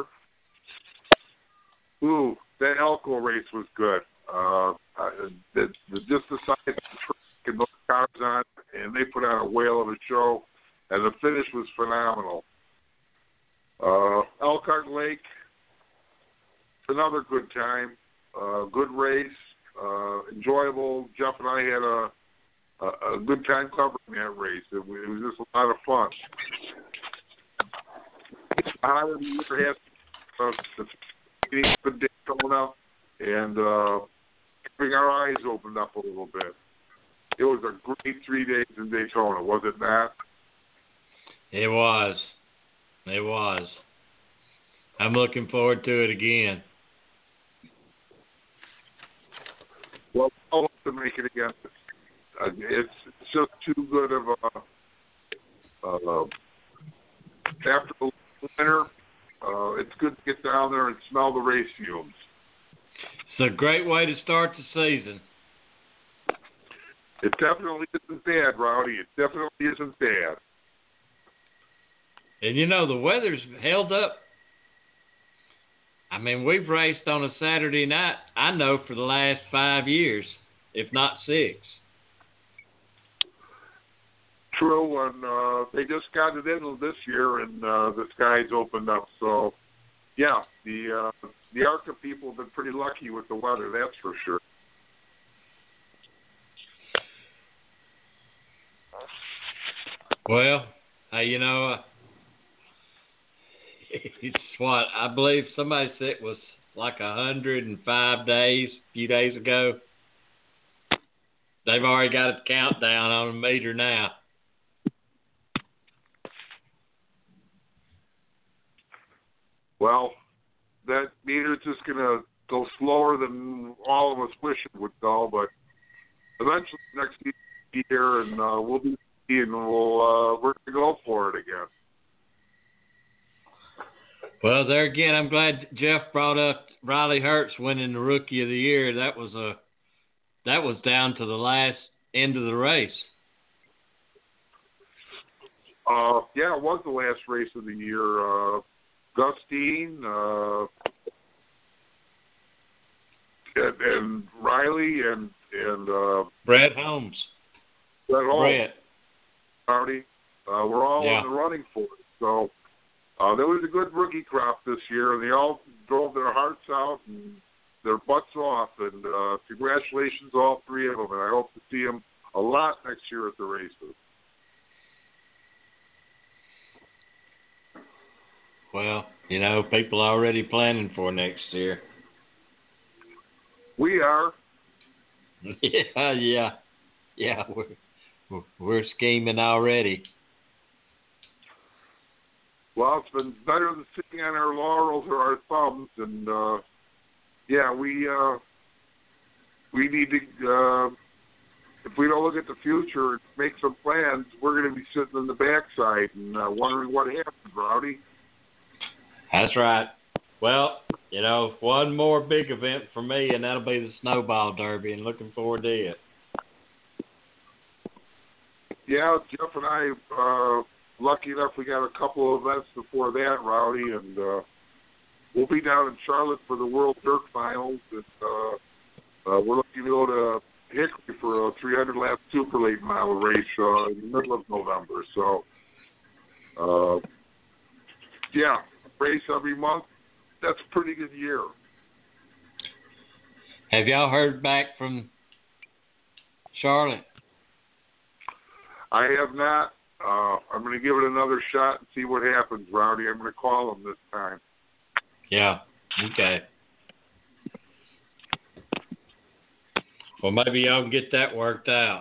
ooh, that Elko race was good. Uh, the, the, just the size of the track and those cars on, and they put on a whale of a show, and the finish was phenomenal. Uh, Elkhart Lake, another good time, uh, good race, uh, enjoyable. Jeff and I had a, a, a good time covering that race. It, it was just a lot of fun. Higher the year has uh, the beginning of the day coming up, and uh, having our eyes opened up a little bit. It was a great three days in Daytona, was it not? It was. It was. I'm looking forward to it again. Well, I'll have to make it again. Uh, it's, it's just too good of a. Uh, after the winter, uh, it's good to get down there and smell the race fumes. It's a great way to start the season. It definitely isn't bad, Rowdy. It definitely isn't bad. And, you know, the weather's held up. I mean, we've raced on a Saturday night, I know, for the last five years, if not six. True, and uh, they just got it in this year, and uh, the skies opened up. So, yeah, the uh, the ARCA people have been pretty lucky with the weather, that's for sure. Well, hey, you know, uh, it's what I believe somebody said it was like a hundred and five days a few days ago. They've already got a countdown on a meter now. Well, that meter's just going to go slower than all of us wish it would go, but eventually next year, and uh, we'll be and we'll uh, we're going to go for it again. Well, there again, I'm glad Jeff brought up Riley Hertz winning the Rookie of the Year. That was a that was down to the last end of the race. Uh, yeah, it was the last race of the year. Uh, Gustine uh, and, and Riley and and uh, Brett Holmes. Brett Holmes. Brett. Party. Uh, we're all yeah. in the running for it. So uh, there was a good rookie crop this year, and they all drove their hearts out and their butts off. And uh, congratulations to all three of them, and I hope to see them a lot next year at the races. Well, you know, people are already planning for next year. We are. yeah, yeah, yeah. We're we're scheming already. Well, it's been better than sitting on our laurels or our thumbs, and uh, yeah, we uh, we need to. Uh, if we don't look at the future and make some plans, we're going to be sitting on the backside and uh, wondering what happened, Rowdy. That's right. Well, you know, one more big event for me, and that'll be the Snowball Derby, and looking forward to it. Yeah, Jeff and I, uh, lucky enough, we got a couple of events before that, Rowdy, and uh, we'll be down in Charlotte for the World Dirt Finals, and uh, uh, we're looking to go to Hickory for a three hundred lap super late model race uh, in the middle of November. So, uh, yeah, race every month. That's a pretty good year. Have y'all heard back from Charlotte? I have not. Uh, I'm going to give it another shot and see what happens, Rowdy. I'm going to call them this time. Yeah. Okay. Well, maybe y'all can get that worked out.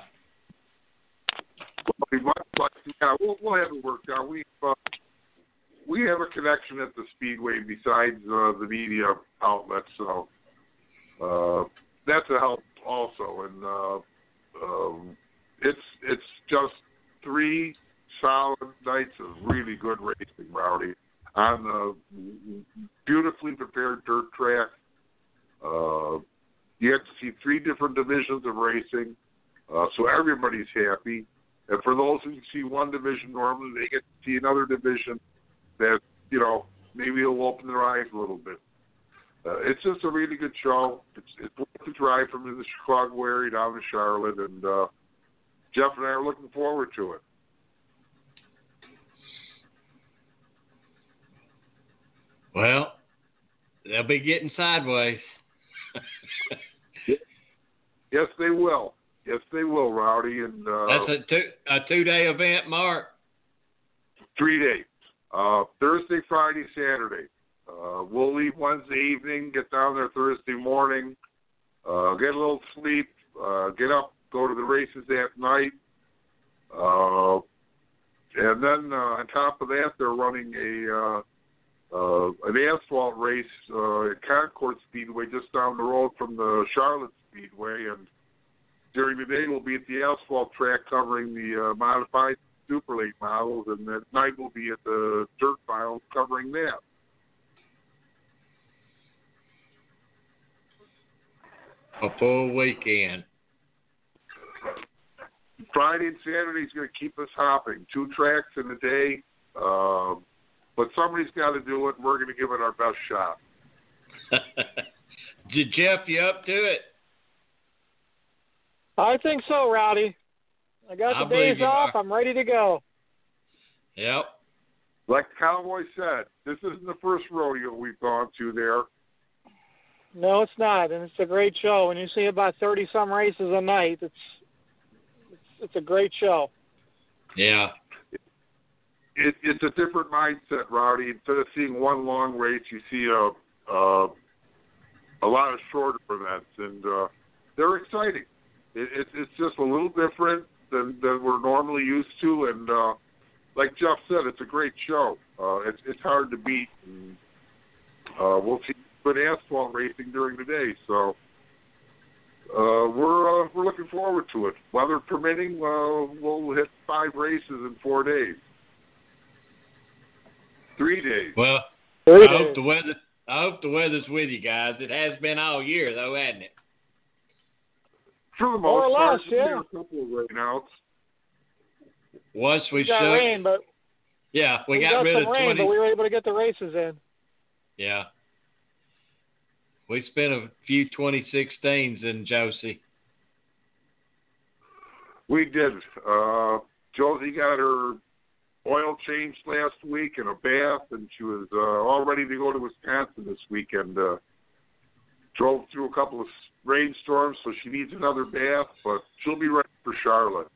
Well, yeah, we'll, we'll have it worked out. We uh, we have a connection at the Speedway besides uh, the media outlets, so uh, that's a help also. And uh, um, it's it's just three solid nights of really good racing, Rowdy, on a beautifully prepared dirt track. Uh, you have to see three different divisions of racing, uh, so everybody's happy. And for those who see one division normally, they get to see another division that, you know, maybe it'll open their eyes a little bit. Uh, it's just a really good show. It's, it's worth the drive from the Chicago area down to Charlotte, and uh, Jeff and I are looking forward to it. Well, they'll be getting sideways. Yes, they will. Yes, they will, Rowdy. And uh, That's a two a two day event, Mark. Three days. Uh, Thursday, Friday, Saturday. Uh, we'll leave Wednesday evening, get down there Thursday morning, uh, get a little sleep, uh, get up, go to the races at night. Uh, and then uh, on top of that, they're running a uh, uh, an asphalt race uh, at Concord Speedway just down the road from the Charlotte Speedway. And during the day, we'll be at the asphalt track covering the uh, modified Super Late models, and at night we'll be at the dirt files covering that. A full weekend. Friday and Saturday is going to keep us hopping. Two tracks in a day, uh, but somebody's got to do it, and we're going to give it our best shot. Did Jeff, you up to it? I think so, Rowdy. I got I the days off. are. I'm ready to go. Yep. Like the Cowboy said, this isn't the first rodeo we've gone to there. No, it's not, and it's a great show. When you see about thirty-some races a night, it's, it's it's a great show. Yeah. It, it's a different mindset, Rowdy. Instead of seeing one long race, you see a a, a lot of shorter events, and uh, they're exciting. It, it, it's just a little different than, than we're normally used to, and uh, like Jeff said, it's a great show. Uh, it's it's hard to beat, and uh, we'll see good asphalt racing during the day. So uh, we're uh, we're looking forward to it. Weather permitting, uh, we'll hit five races in four days, three days. Well, Three I days. hope the weather. I hope the weather's with you guys. It has been all year, though, hasn't it? For the More or most part, less, we yeah. had a couple of rainouts. Once we, We got shook, rain, but yeah, we, we got, got rid some of rain, twenty. but we were able to get the races in. Yeah. We spent a few twenty sixteens in Josie. We did. Uh, Josie got her oil changed last week and a bath, and she was uh, all ready to go to Wisconsin this weekend. Uh, drove through a couple of rainstorms, so she needs another bath, but she'll be ready for Charlotte.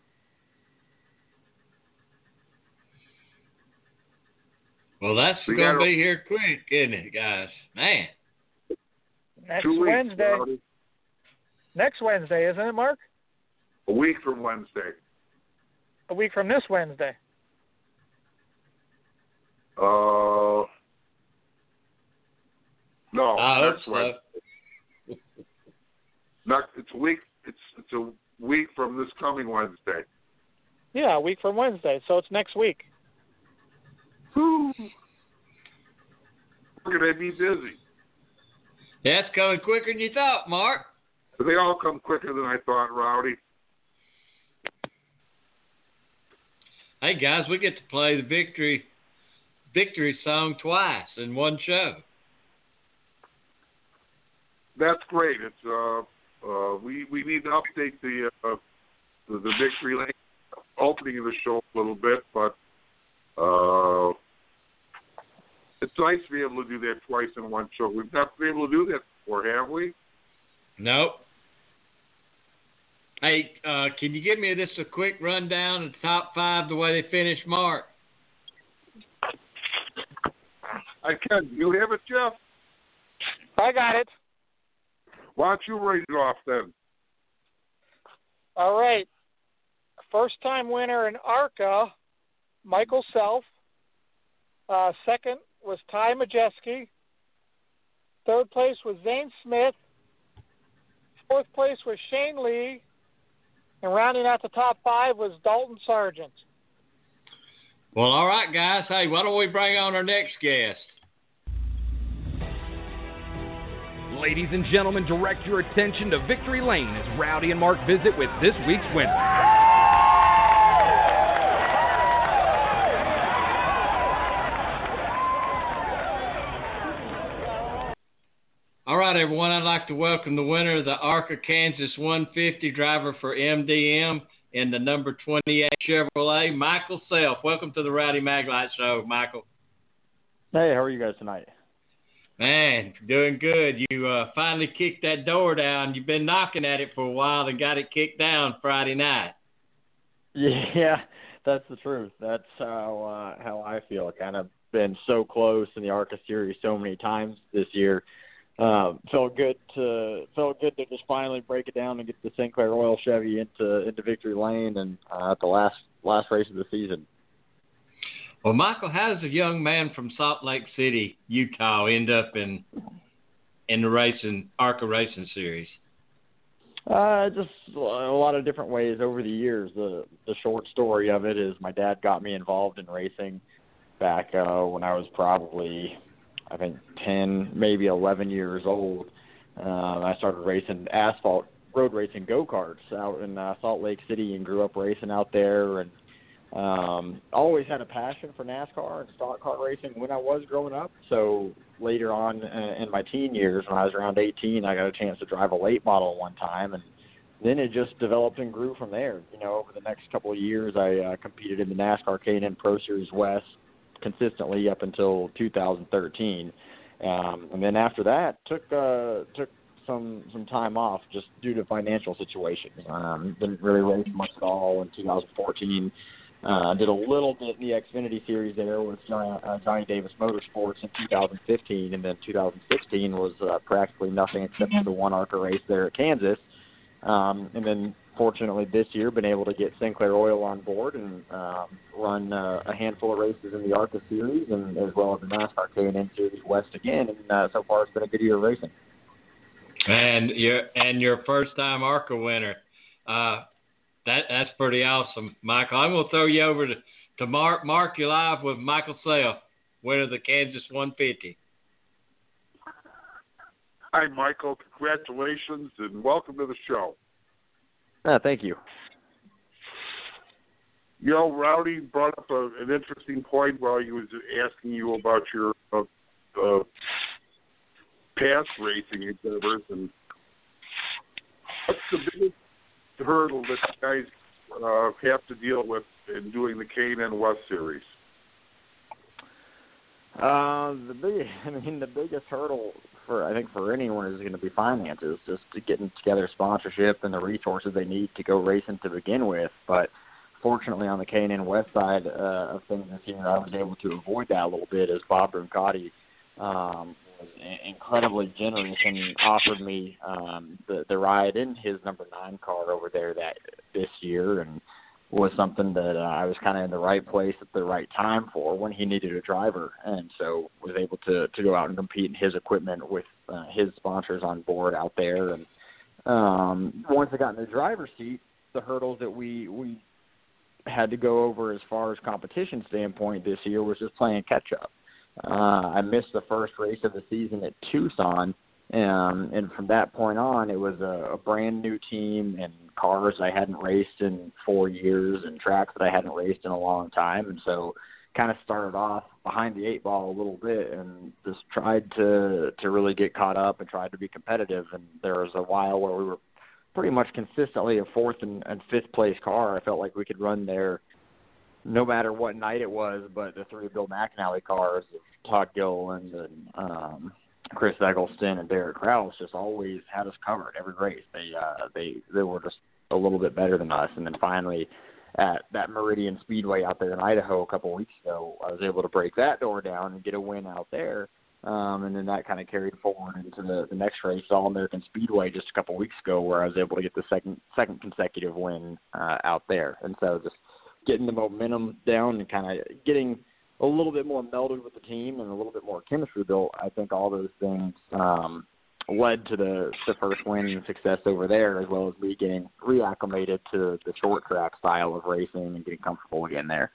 Well, that's We going to got a- be here quick, isn't it, guys? Man. Next Two weeks, Wednesday. Rowdy. Next Wednesday, isn't it, Mark? A week from Wednesday. A week from this Wednesday. Uh, no, I hope next so. Wednesday. Next, it's a week. It's it's a week from this coming Wednesday. Yeah, a week from Wednesday, so it's next week. Whew. We're gonna be busy. That's coming quicker than you thought, Mark. They all come quicker than I thought, Rowdy. Hey, guys, we get to play the victory victory song twice in one show. That's great. It's uh, uh, we we need to update the uh, the, the victory lane opening of the show a little bit, but uh, it's nice to be able to do that twice in one show. We've not been able to do that before, have we? Nope. Hey, uh, can you give me just a quick rundown of the top five, the way they finished, Mark? I can. You have it, Jeff? I got it. Why don't you read it off then? All right. First-time winner in ARCA, Michael Self. Uh, second was Ty Majeski. Third place was Zane Smith. Fourth place was Shane Lee. And rounding out the top five was Dalton Sargent. Well, all right, guys. Hey, why don't we bring on our next guest? Ladies and gentlemen, direct your attention to Victory Lane as Rowdy and Mark visit with this week's winner. All right, everyone, I'd like to welcome the winner of the ARCA Kansas one fifty, driver for M D M in the number twenty-eight Chevrolet, Michael Self. Welcome to the Rowdy Maglite Show, Michael. Hey, how are you guys tonight? Man, doing good. You uh, finally kicked that door down. You've been knocking at it for a while and got it kicked down Friday night. Yeah, that's the truth. That's how uh, how I feel. Kind of been so close in the ARCA series so many times this year. Um, felt good to felt good to just finally break it down and get the Sinclair Oil Chevy into into victory lane and uh, at the last last race of the season. Well, Michael, how does a young man from Salt Lake City, Utah, end up in in the racing ARCA racing series? Uh, just a lot of different ways over the years. The the short story of it is my dad got me involved in racing back uh, when I was probably, I think, ten, maybe eleven years old. Uh, I started racing asphalt road racing go-karts out in uh, Salt Lake City and grew up racing out there, and um, always had a passion for NASCAR and stock car racing when I was growing up. So later on uh, in my teen years, when I was around eighteen, I got a chance to drive a late model one time, and then it just developed and grew from there. You know, over the next couple of years, I uh, competed in the NASCAR K and N Pro Series West consistently up until two thousand thirteen, um, and then after that, took uh, took some some time off just due to financial situation. Um, didn't really race much at all in two thousand fourteen. Uh, did a little bit in the Xfinity Series there with Johnny, uh, Johnny Davis Motorsports in two thousand fifteen, and then two thousand sixteen was uh, practically nothing except for the one ARCA race there at Kansas. Um, and then, fortunately, this year, been able to get Sinclair Oil on board and um, run uh, a handful of races in the ARCA Series, and as well as the NASCAR K and N Series West again. And uh, so far, it's been a good year of racing. And your and your first time ARCA winner. Uh, That that's pretty awesome, Michael. I'm gonna throw you over to, to Mark. Mark, you're live with Michael Self, winner of the Kansas one fifty. Hi, Michael. Congratulations and welcome to the show. Uh, thank you. You know, Rowdy brought up a, an interesting point while he was asking you about your uh, uh, past racing endeavors, and what's the biggest hurdle that you guys uh, have to deal with in doing the K and N West Series? Uh, the big, I mean, the biggest hurdle for I think for anyone is going to be finances, just to getting together sponsorship and the resources they need to go racing to begin with. But fortunately, on the K and N West side uh, of things this year, I was able to avoid that a little bit, as Bob Brancati um, was incredibly generous and offered me um, the, the ride in his number nine car over there that this year, and was something that uh, I was kind of in the right place at the right time for when he needed a driver, and so was able to, to go out and compete in his equipment with uh, his sponsors on board out there. And um, once I got in the driver's seat, the hurdles that we we had to go over as far as competition standpoint this year was just playing catch up. Uh, I missed the first race of the season at Tucson, um, and from that point on, it was a, a brand new team and cars I hadn't raced in four years and tracks that I hadn't raced in a long time, and so kind of started off behind the eight ball a little bit and just tried to to really get caught up and tried to be competitive. And there was a while where we were pretty much consistently a fourth and, and fifth place car. I felt like we could run there no matter what night it was, but the three Bill McAnally cars, Todd Gilliland and um, Chris Eggleston and Derek Krause, just always had us covered every race. They uh, they they were just a little bit better than us. And then finally, at that Meridian Speedway out there in Idaho a couple of weeks ago, I was able to break that door down and get a win out there. Um, and then that kind of carried forward into the, the next race, All American Speedway, just a couple of weeks ago, where I was able to get the second second consecutive win uh, out there. And so just getting the momentum down and kind of getting a little bit more melded with the team and a little bit more chemistry built, I think all those things um, led to the, the first win and success over there, as well as me getting reacclimated to the short track style of racing and getting comfortable again there.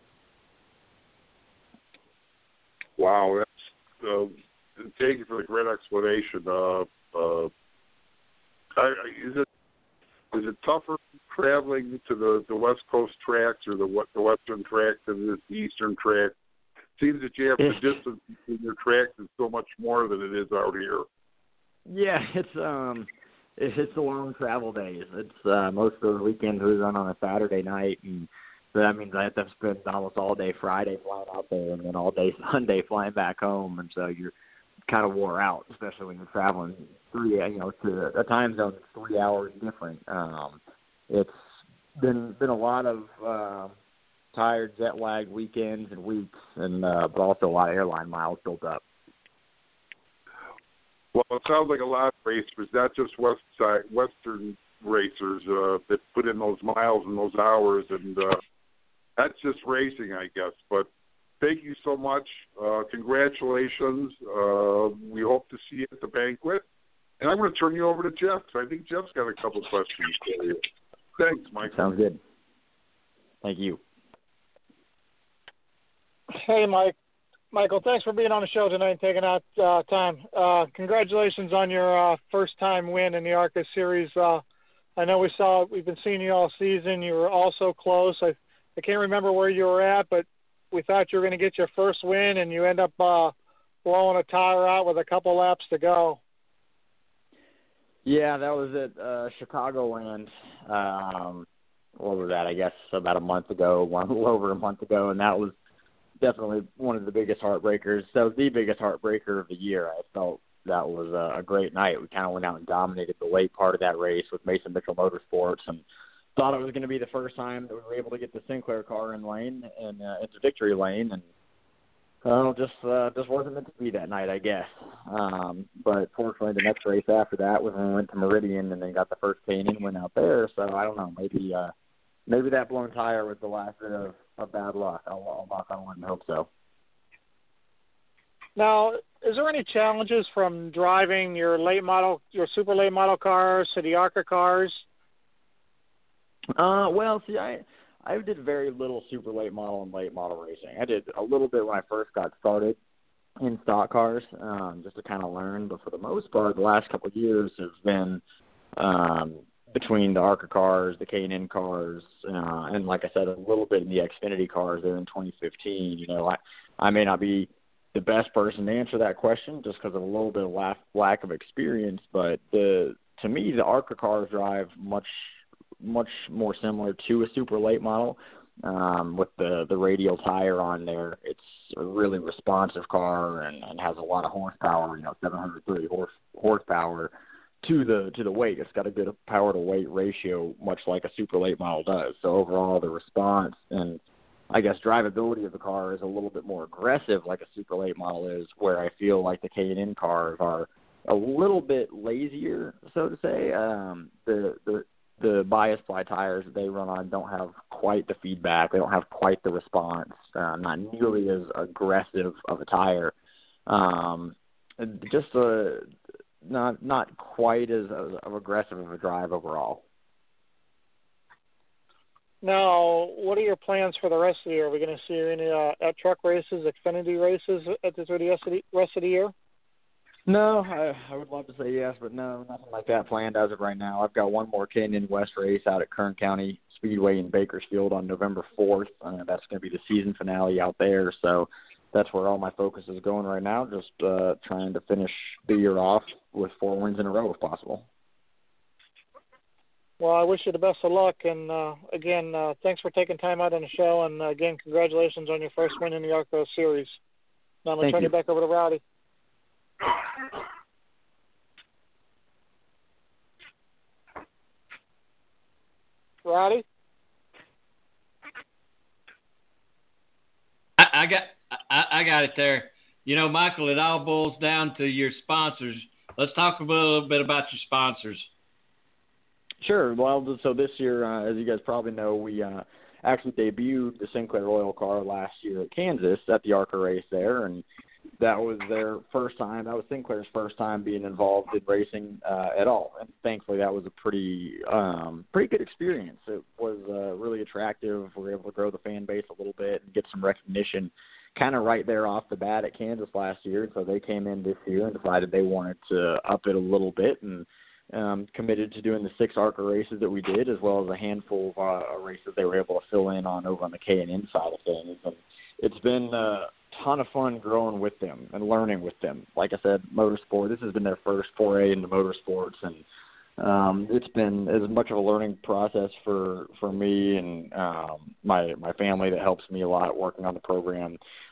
Wow, that's, uh, thank you for the great explanation. Uh, uh, I, is it is it tougher traveling to the, the West Coast tracks or the the Western tracks than the Eastern track? It seems that you have the distance between your tracks is so much more than it is out here. Yeah, it's um, it's the long travel days. It's uh, most of the weekends we run on a Saturday night, and so that means I have to spend almost all day Friday flying out there, and then all day Sunday flying back home. And so you're kind of wore out, especially when you're traveling three, you know, to a time zone that's three hours different. Um, it's been been a lot of uh, tired, jet lagged weekends and weeks, and uh, but also a lot of airline miles built up. Well, it sounds like a lot of racers, not just West side, Western racers, uh, that put in those miles and those hours, and uh, that's just racing, I guess. But thank you so much. Uh, congratulations. Uh, we hope to see you at the banquet. And I'm going to turn you over to Jeff, because I think Jeff's got a couple questions for you. Thanks, Mike. Sounds good. Thank you. Hey, Mike. Michael, thanks for being on the show tonight and taking out uh, time. Uh, congratulations on your uh, first-time win in the ARCA Series. Uh, I know we saw we've been seeing you all season. You were also close. I, I can't remember where you were at, but we thought you were going to get your first win, and you end up uh, blowing a tire out with a couple laps to go. Yeah, that was at uh, Chicagoland. Um, what was that? I guess about a month ago, one a little over a month ago, and that was definitely one of the biggest heartbreakers. That was the biggest heartbreaker of the year. I felt that was a, a great night. We kind of went out and dominated the late part of that race with Mason Mitchell Motorsports, and thought it was going to be the first time that we were able to get the Sinclair car in lane and uh, into victory lane, and well, just uh, just wasn't meant to be that night, I guess. Um, but fortunately, the next race after that was when we went to Meridian and then got the first K and N win out there. So I don't know, maybe uh, maybe that blown tire was the last bit of, of bad luck. I'll, I'll knock on wood and hope so. Now, is there any challenges from driving your late model, your super late model cars to the ARCA cars? Uh, well, see, I I did very little super late model and late model racing. I did a little bit when I first got started in stock cars, um, just to kind of learn. But for the most part, the last couple of years have been um, between the ARCA cars, the K and N cars, uh, and like I said, a little bit in the Xfinity cars there in twenty fifteen. You know, I, I may not be the best person to answer that question just because of a little bit of lack, lack of experience, but the to me, the ARCA cars drive much much more similar to a super late model um, with the, the radial tire on there. It's a really responsive car and, and has a lot of horsepower, you know, seven hundred thirty horse, horsepower to the to the weight. It's got a good power to weight ratio, much like a super late model does. So overall, the response and I guess drivability of the car is a little bit more aggressive like a super late model is, where I feel like the K and N cars are a little bit lazier, so to say. Um, the, the The bias ply tires that they run on don't have quite the feedback. They don't have quite the response. Uh, not nearly as aggressive of a tire. Um, just a, not not quite as of aggressive of a drive overall. Now, what are your plans for the rest of the year? Are we going to see you any uh, at truck races, Xfinity races at the, through the rest of the, rest of the year? No, I, I would love to say yes, but no, nothing like that planned as of right now. I've got one more K and N West race out at Kern County Speedway in Bakersfield on November fourth. Uh, that's going to be the season finale out there, so that's where all my focus is going right now, just uh, trying to finish the year off with four wins in a row if possible. Well, I wish you the best of luck, and uh, again, uh, thanks for taking time out on the show, and uh, again, congratulations on your first win in the ARCA Series. Now I'm going to turn you. you back over to Rowdy. Rowdy? I, I got I, I got it there. You know, Michael, it all boils down to your sponsors. Let's talk a little bit about your sponsors. Sure. Well, so this year, uh, as you guys probably know, we uh, actually debuted the Sinclair Oil car last year at Kansas at the ARCA race there, and that was their first time. That was Sinclair's first time being involved in racing uh, at all, and thankfully that was a pretty um, pretty good experience. It was uh, really attractive. We were able to grow the fan base a little bit and get some recognition kind of right there off the bat at Kansas last year. So they came in this year and decided they wanted to up it a little bit and um, committed to doing the six ARCA races that we did, as well as a handful of uh, races they were able to fill in on over on the K and N side of things. And it's been a ton of fun growing with them and learning with them. Like I said, motorsport, this has been their first foray into motorsports, and um, it's been as much of a learning process for, for me and um, my my family that helps me a lot working on the program.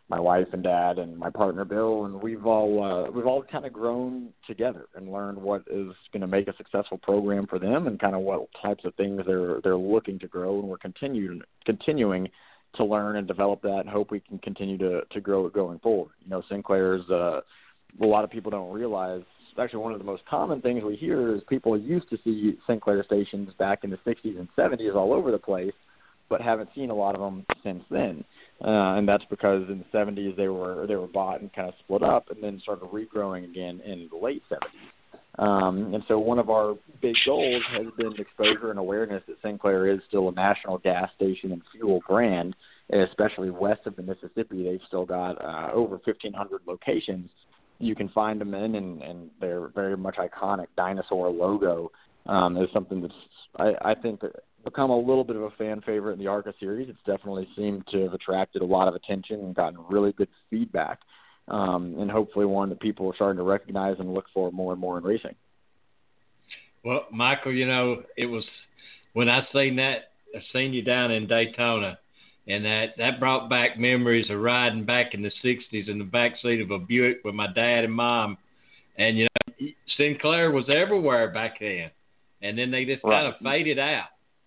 my wife and dad and my partner Bill, and we've all uh, we've all kind of grown together and learned what is going to make a successful program for them, and kind of what types of things they're they're looking to grow, and we're continuing continuing to learn and develop that, and hope we can continue to to grow it going forward. You know, Sinclair's uh, a lot of people don't realize. Actually, one of the most common ththings we hear is people used to see Sinclair stations back in the sixties and seventies all over the place, but haven't seen a lot of them since then. Uh, and that's because in the seventies they were they were bought and kind of split up, and then started regrowing again in the late seventies. Um, and so one of our big goals has been exposure and awareness that Sinclair is still a national gas station and fuel brand, especially west of the Mississippi. They've still got uh, over fifteen hundred locations you can find them in, and, and their very much iconic dinosaur logo um, is something that's, I, I think, become a little bit of a fan favorite in the ARCA series. It's definitely seemed to have attracted a lot of attention and gotten really good feedback, um, and hopefully one that people are starting to recognize and look for more and more in racing. Well, Michael, you know, it was when I seen that, I seen you down in Daytona, and that, that brought back memories of riding back in the sixties in the back seat of a Buick with my dad and mom. And, you know, Sinclair was everywhere back then. And then they just Right. kind of faded out.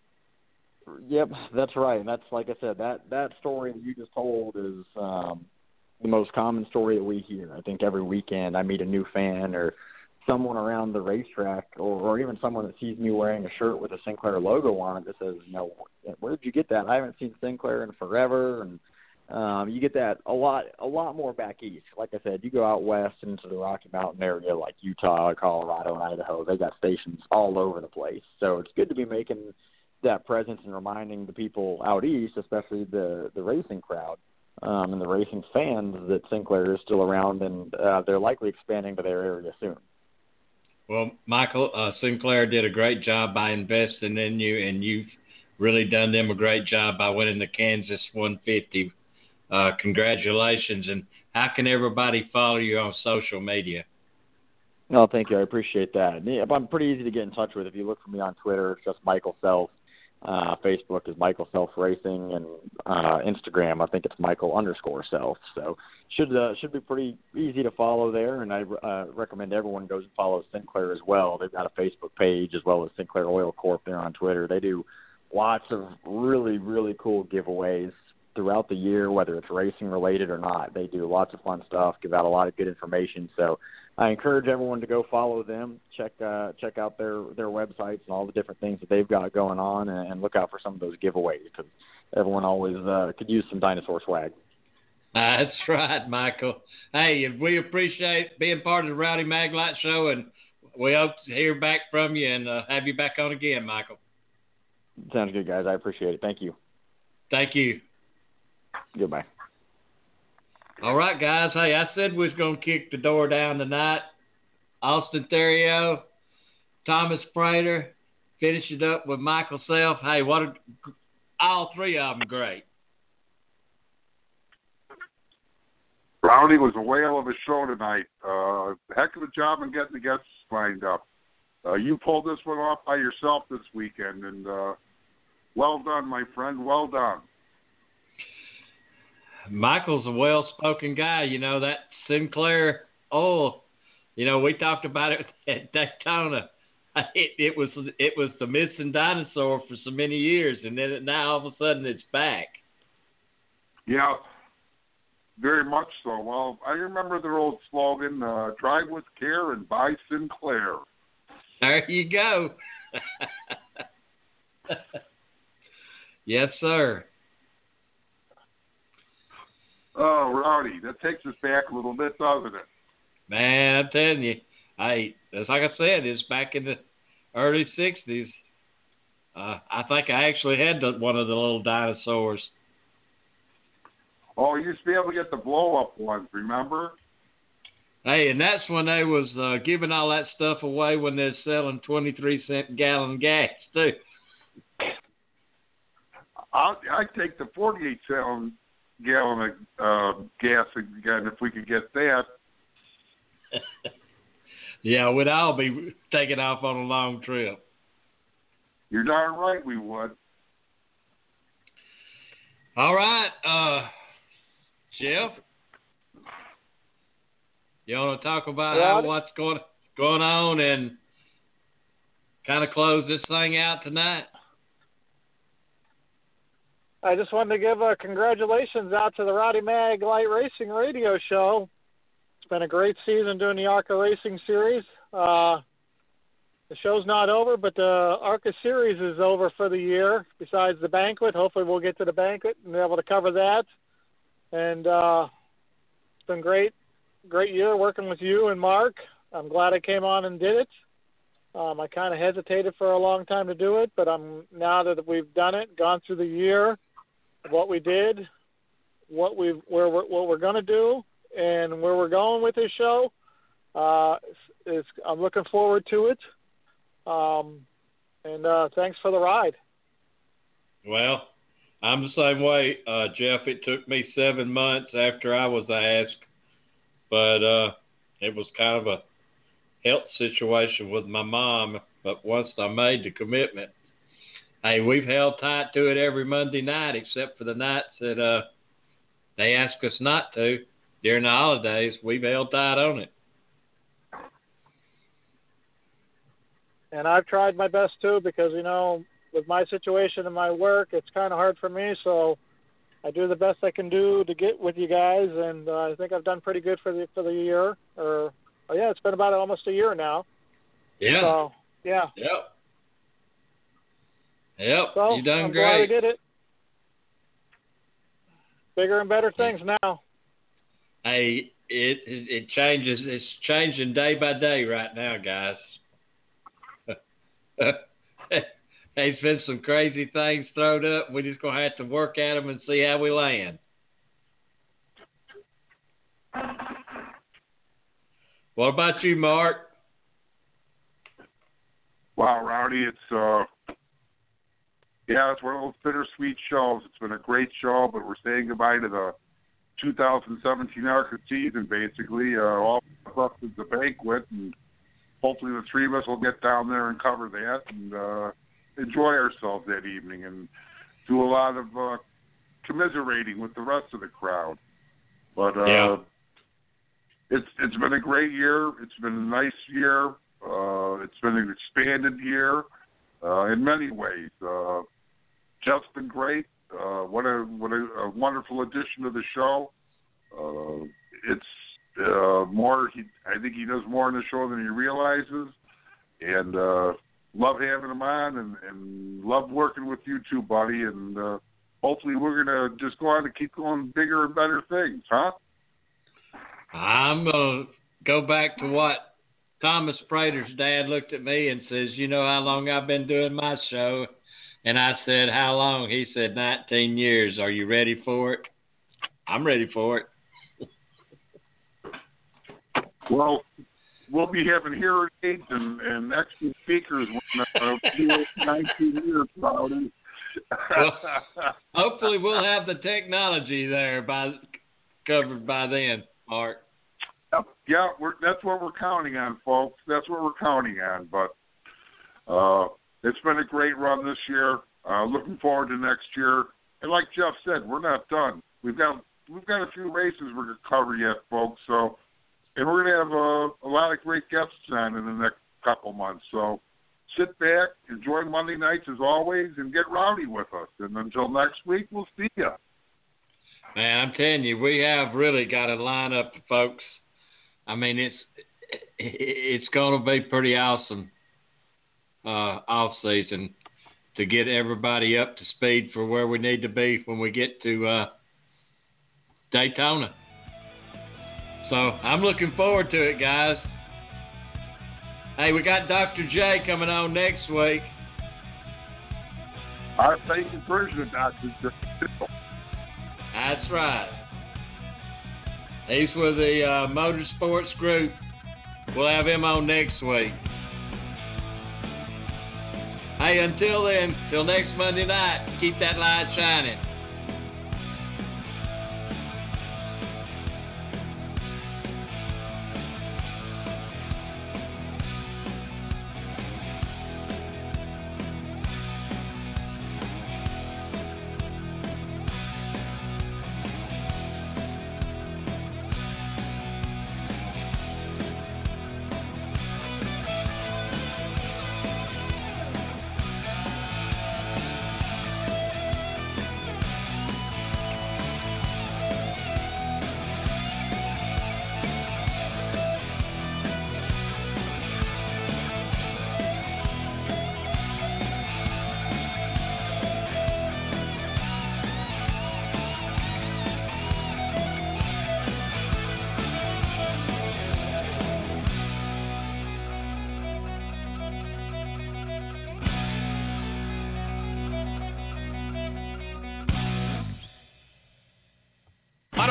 Yep, that's right. And that's, like I said, that, that story that you just told is um, the most common story that we hear. I think every weekend I meet a new fan or someone around the racetrack, or, or even someone that sees me wearing a shirt with a Sinclair logo on it that says, you know, where did you get that? I haven't seen Sinclair in forever. And um, you get that a lot, a lot more back east. Like I said, you go out west into the Rocky Mountain area like Utah, Colorado, and Idaho. They got stations all over the place. So it's good to be making that presence and reminding the people out east, especially the, the racing crowd um, and the racing fans, that Sinclair is still around, and uh, they're likely expanding to their area soon. Well, Michael, uh, Sinclair did a great job by investing in you, and you've really done them a great job by winning the Kansas one fifty. Uh, congratulations. And how can everybody follow you on social media? No, thank you. I appreciate that. Yeah, I'm pretty easy to get in touch with. If you look for me on Twitter, it's just Michael Self. Uh, Facebook is Michael Self Racing, and uh, Instagram, I think it's Michael underscore Self. So should uh, should be pretty easy to follow there, and I uh, recommend everyone goes and follows Sinclair as well. They've got a Facebook page as well as Sinclair Oil Corp there on Twitter. They do lots of really, really cool giveaways throughout the year, whether it's racing related or not. They do lots of fun stuff, give out a lot of good information. So I encourage everyone to go follow them, check uh, check out their, their websites and all the different things that they've got going on, and, and look out for some of those giveaways, because everyone always uh, could use some dinosaur swag. That's right, Michael. Hey, we appreciate being part of the Rowdy Maglite Show, and we hope to hear back from you and uh, have you back on again, Michael. Sounds good, guys. I appreciate it. Thank you. Thank you. Goodbye. All right, guys. Hey, I said we was going to kick the door down tonight. Austin Theriault, Thomas Prater, finish it up with Michael Self. Hey, what a, all three of them great. Rowdy was a whale of a show tonight. Uh, heck of a job in getting the guests lined up. Uh, you pulled this one off by yourself this weekend, and uh, well done, my friend. Well done. Michael's a well-spoken guy. You know, that Sinclair oil, you know, we talked about it at Daytona. It, it was it was the missing dinosaur for so many years, and then it, now all of a sudden it's back. Yeah, very much so. Well, I remember their old slogan, uh, drive with care and buy Sinclair. There you go. Yes, sir. Oh, Rowdy, that takes us back a little bit, doesn't it? Man, I'm telling you, I it's like I said, it's back in the early sixties. Uh, I think I actually had the, one of the little dinosaurs. Oh, you used to be able to get the blow-up ones, remember? Hey, and that's when they was uh, giving all that stuff away when they're selling twenty-three cent gallon gas, too. I'll, I'd take the forty-eight gallon gallon of uh, gas again if we could get that. Yeah, we'd all be taking off on a long trip. You're darn right we would. All right, uh, Jeff, You want to talk about Rowdy? how, what's going going on and kind of close this thing out tonight? I just wanted to give uh, congratulations out to the Rowdy Mag Light Racing Radio Show. It's been a great season doing the ARCA Racing Series. Uh, the show's not over, but the ARCA Series is over for the year. Besides the banquet, hopefully we'll get to the banquet and be able to cover that. And uh, it's been great, great year working with you and Mark. I'm glad I came on and did it. Um, I kind of hesitated for a long time to do it, but I'm now that we've done it, gone through the year, what we did, what we where we're, what we're going to do, and where we're going with this show. Uh, is I'm looking forward to it. Um, and uh, thanks for the ride. Well, I'm the same way, uh, Jeff. It took me seven months after I was asked, but uh, it was kind of a health situation with my mom. But once I made the commitment, hey, we've held tight to it every Monday night, except for the nights that uh, they ask us not to during the holidays. We've held tight on it. And I've tried my best too, because, you know, with my situation and my work, it's kind of hard for me. So I do the best I can do to get with you guys. And uh, I think I've done pretty good for the, for the year or, oh yeah, it's been about almost a year now. Yeah. So, yeah. Yep. Yep. So, you done I'm great. glad I did it. Bigger and better things now. Hey, it, it it changes. It's changing day by day right now, guys. There's been some crazy things thrown up. We're just going to have to work at them and see how we land. What about you, Mark? Wow, Rowdy, it's uh, yeah, it's one of those bittersweet shows. It's been a great show, but we're saying goodbye to the two thousand seventeen ARCA season, basically. Uh, all left is the banquet, and hopefully the three of us will get down there and cover that and uh, enjoy ourselves that evening and do a lot of uh, commiserating with the rest of the crowd. But uh, yeah. it's it's been a great year. It's been a nice year. Uh, it's been an expanded year uh, in many ways. Uh, Jeff's been great. Uh, what a what a, a wonderful addition to the show. Uh, it's uh, more. He, I think he does more in the show than he realizes, and uh, love having him on, and, and love working with you too, buddy. And uh, hopefully, we're gonna just go on and keep going bigger and better things, huh? I'm gonna go back to what Thomas Prater's dad looked at me and says, "You know how long I've been doing my show?" And I said, "How long?" He said, nineteen years. Are you ready for it? I'm ready for it. Well, we'll be having hearing aids and, and extra speakers when uh, nineteen years, Rowdy. Well, hopefully we'll have the technology there by covered by then, Mark. Yeah, we're, that's what we're counting on, folks. That's what we're counting on. But uh, it's been a great run this year. Uh, looking forward to next year. And like Jeff said, we're not done. We've got we've got a few races we're going to cover yet, folks. So, and we're going to have a, a lot of great guests on in the next couple months. So, sit back, enjoy Monday nights as always, and get rowdy with us. And until next week, we'll see you. Man, I'm telling you, we have really got a lineup of folks. I mean, it's it's going to be pretty awesome uh, off season to get everybody up to speed for where we need to be when we get to uh, Daytona. So I'm looking forward to it, guys. Hey, we got Doctor J coming on next week. Our favorite version of Doctor J. That's right. He's with the uh, Motorsports Group. We'll have him on next week. Hey, until then, till next Monday night, keep that light shining.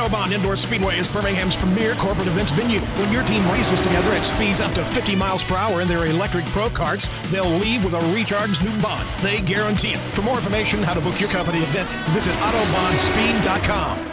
Autobahn Indoor Speedway is Birmingham's premier corporate events venue. When your team races together at speeds up to fifty miles per hour in their electric pro karts, they'll leave with a recharged new bond. They guarantee it. For more information how to book your company event, visit autobahn speed dot com.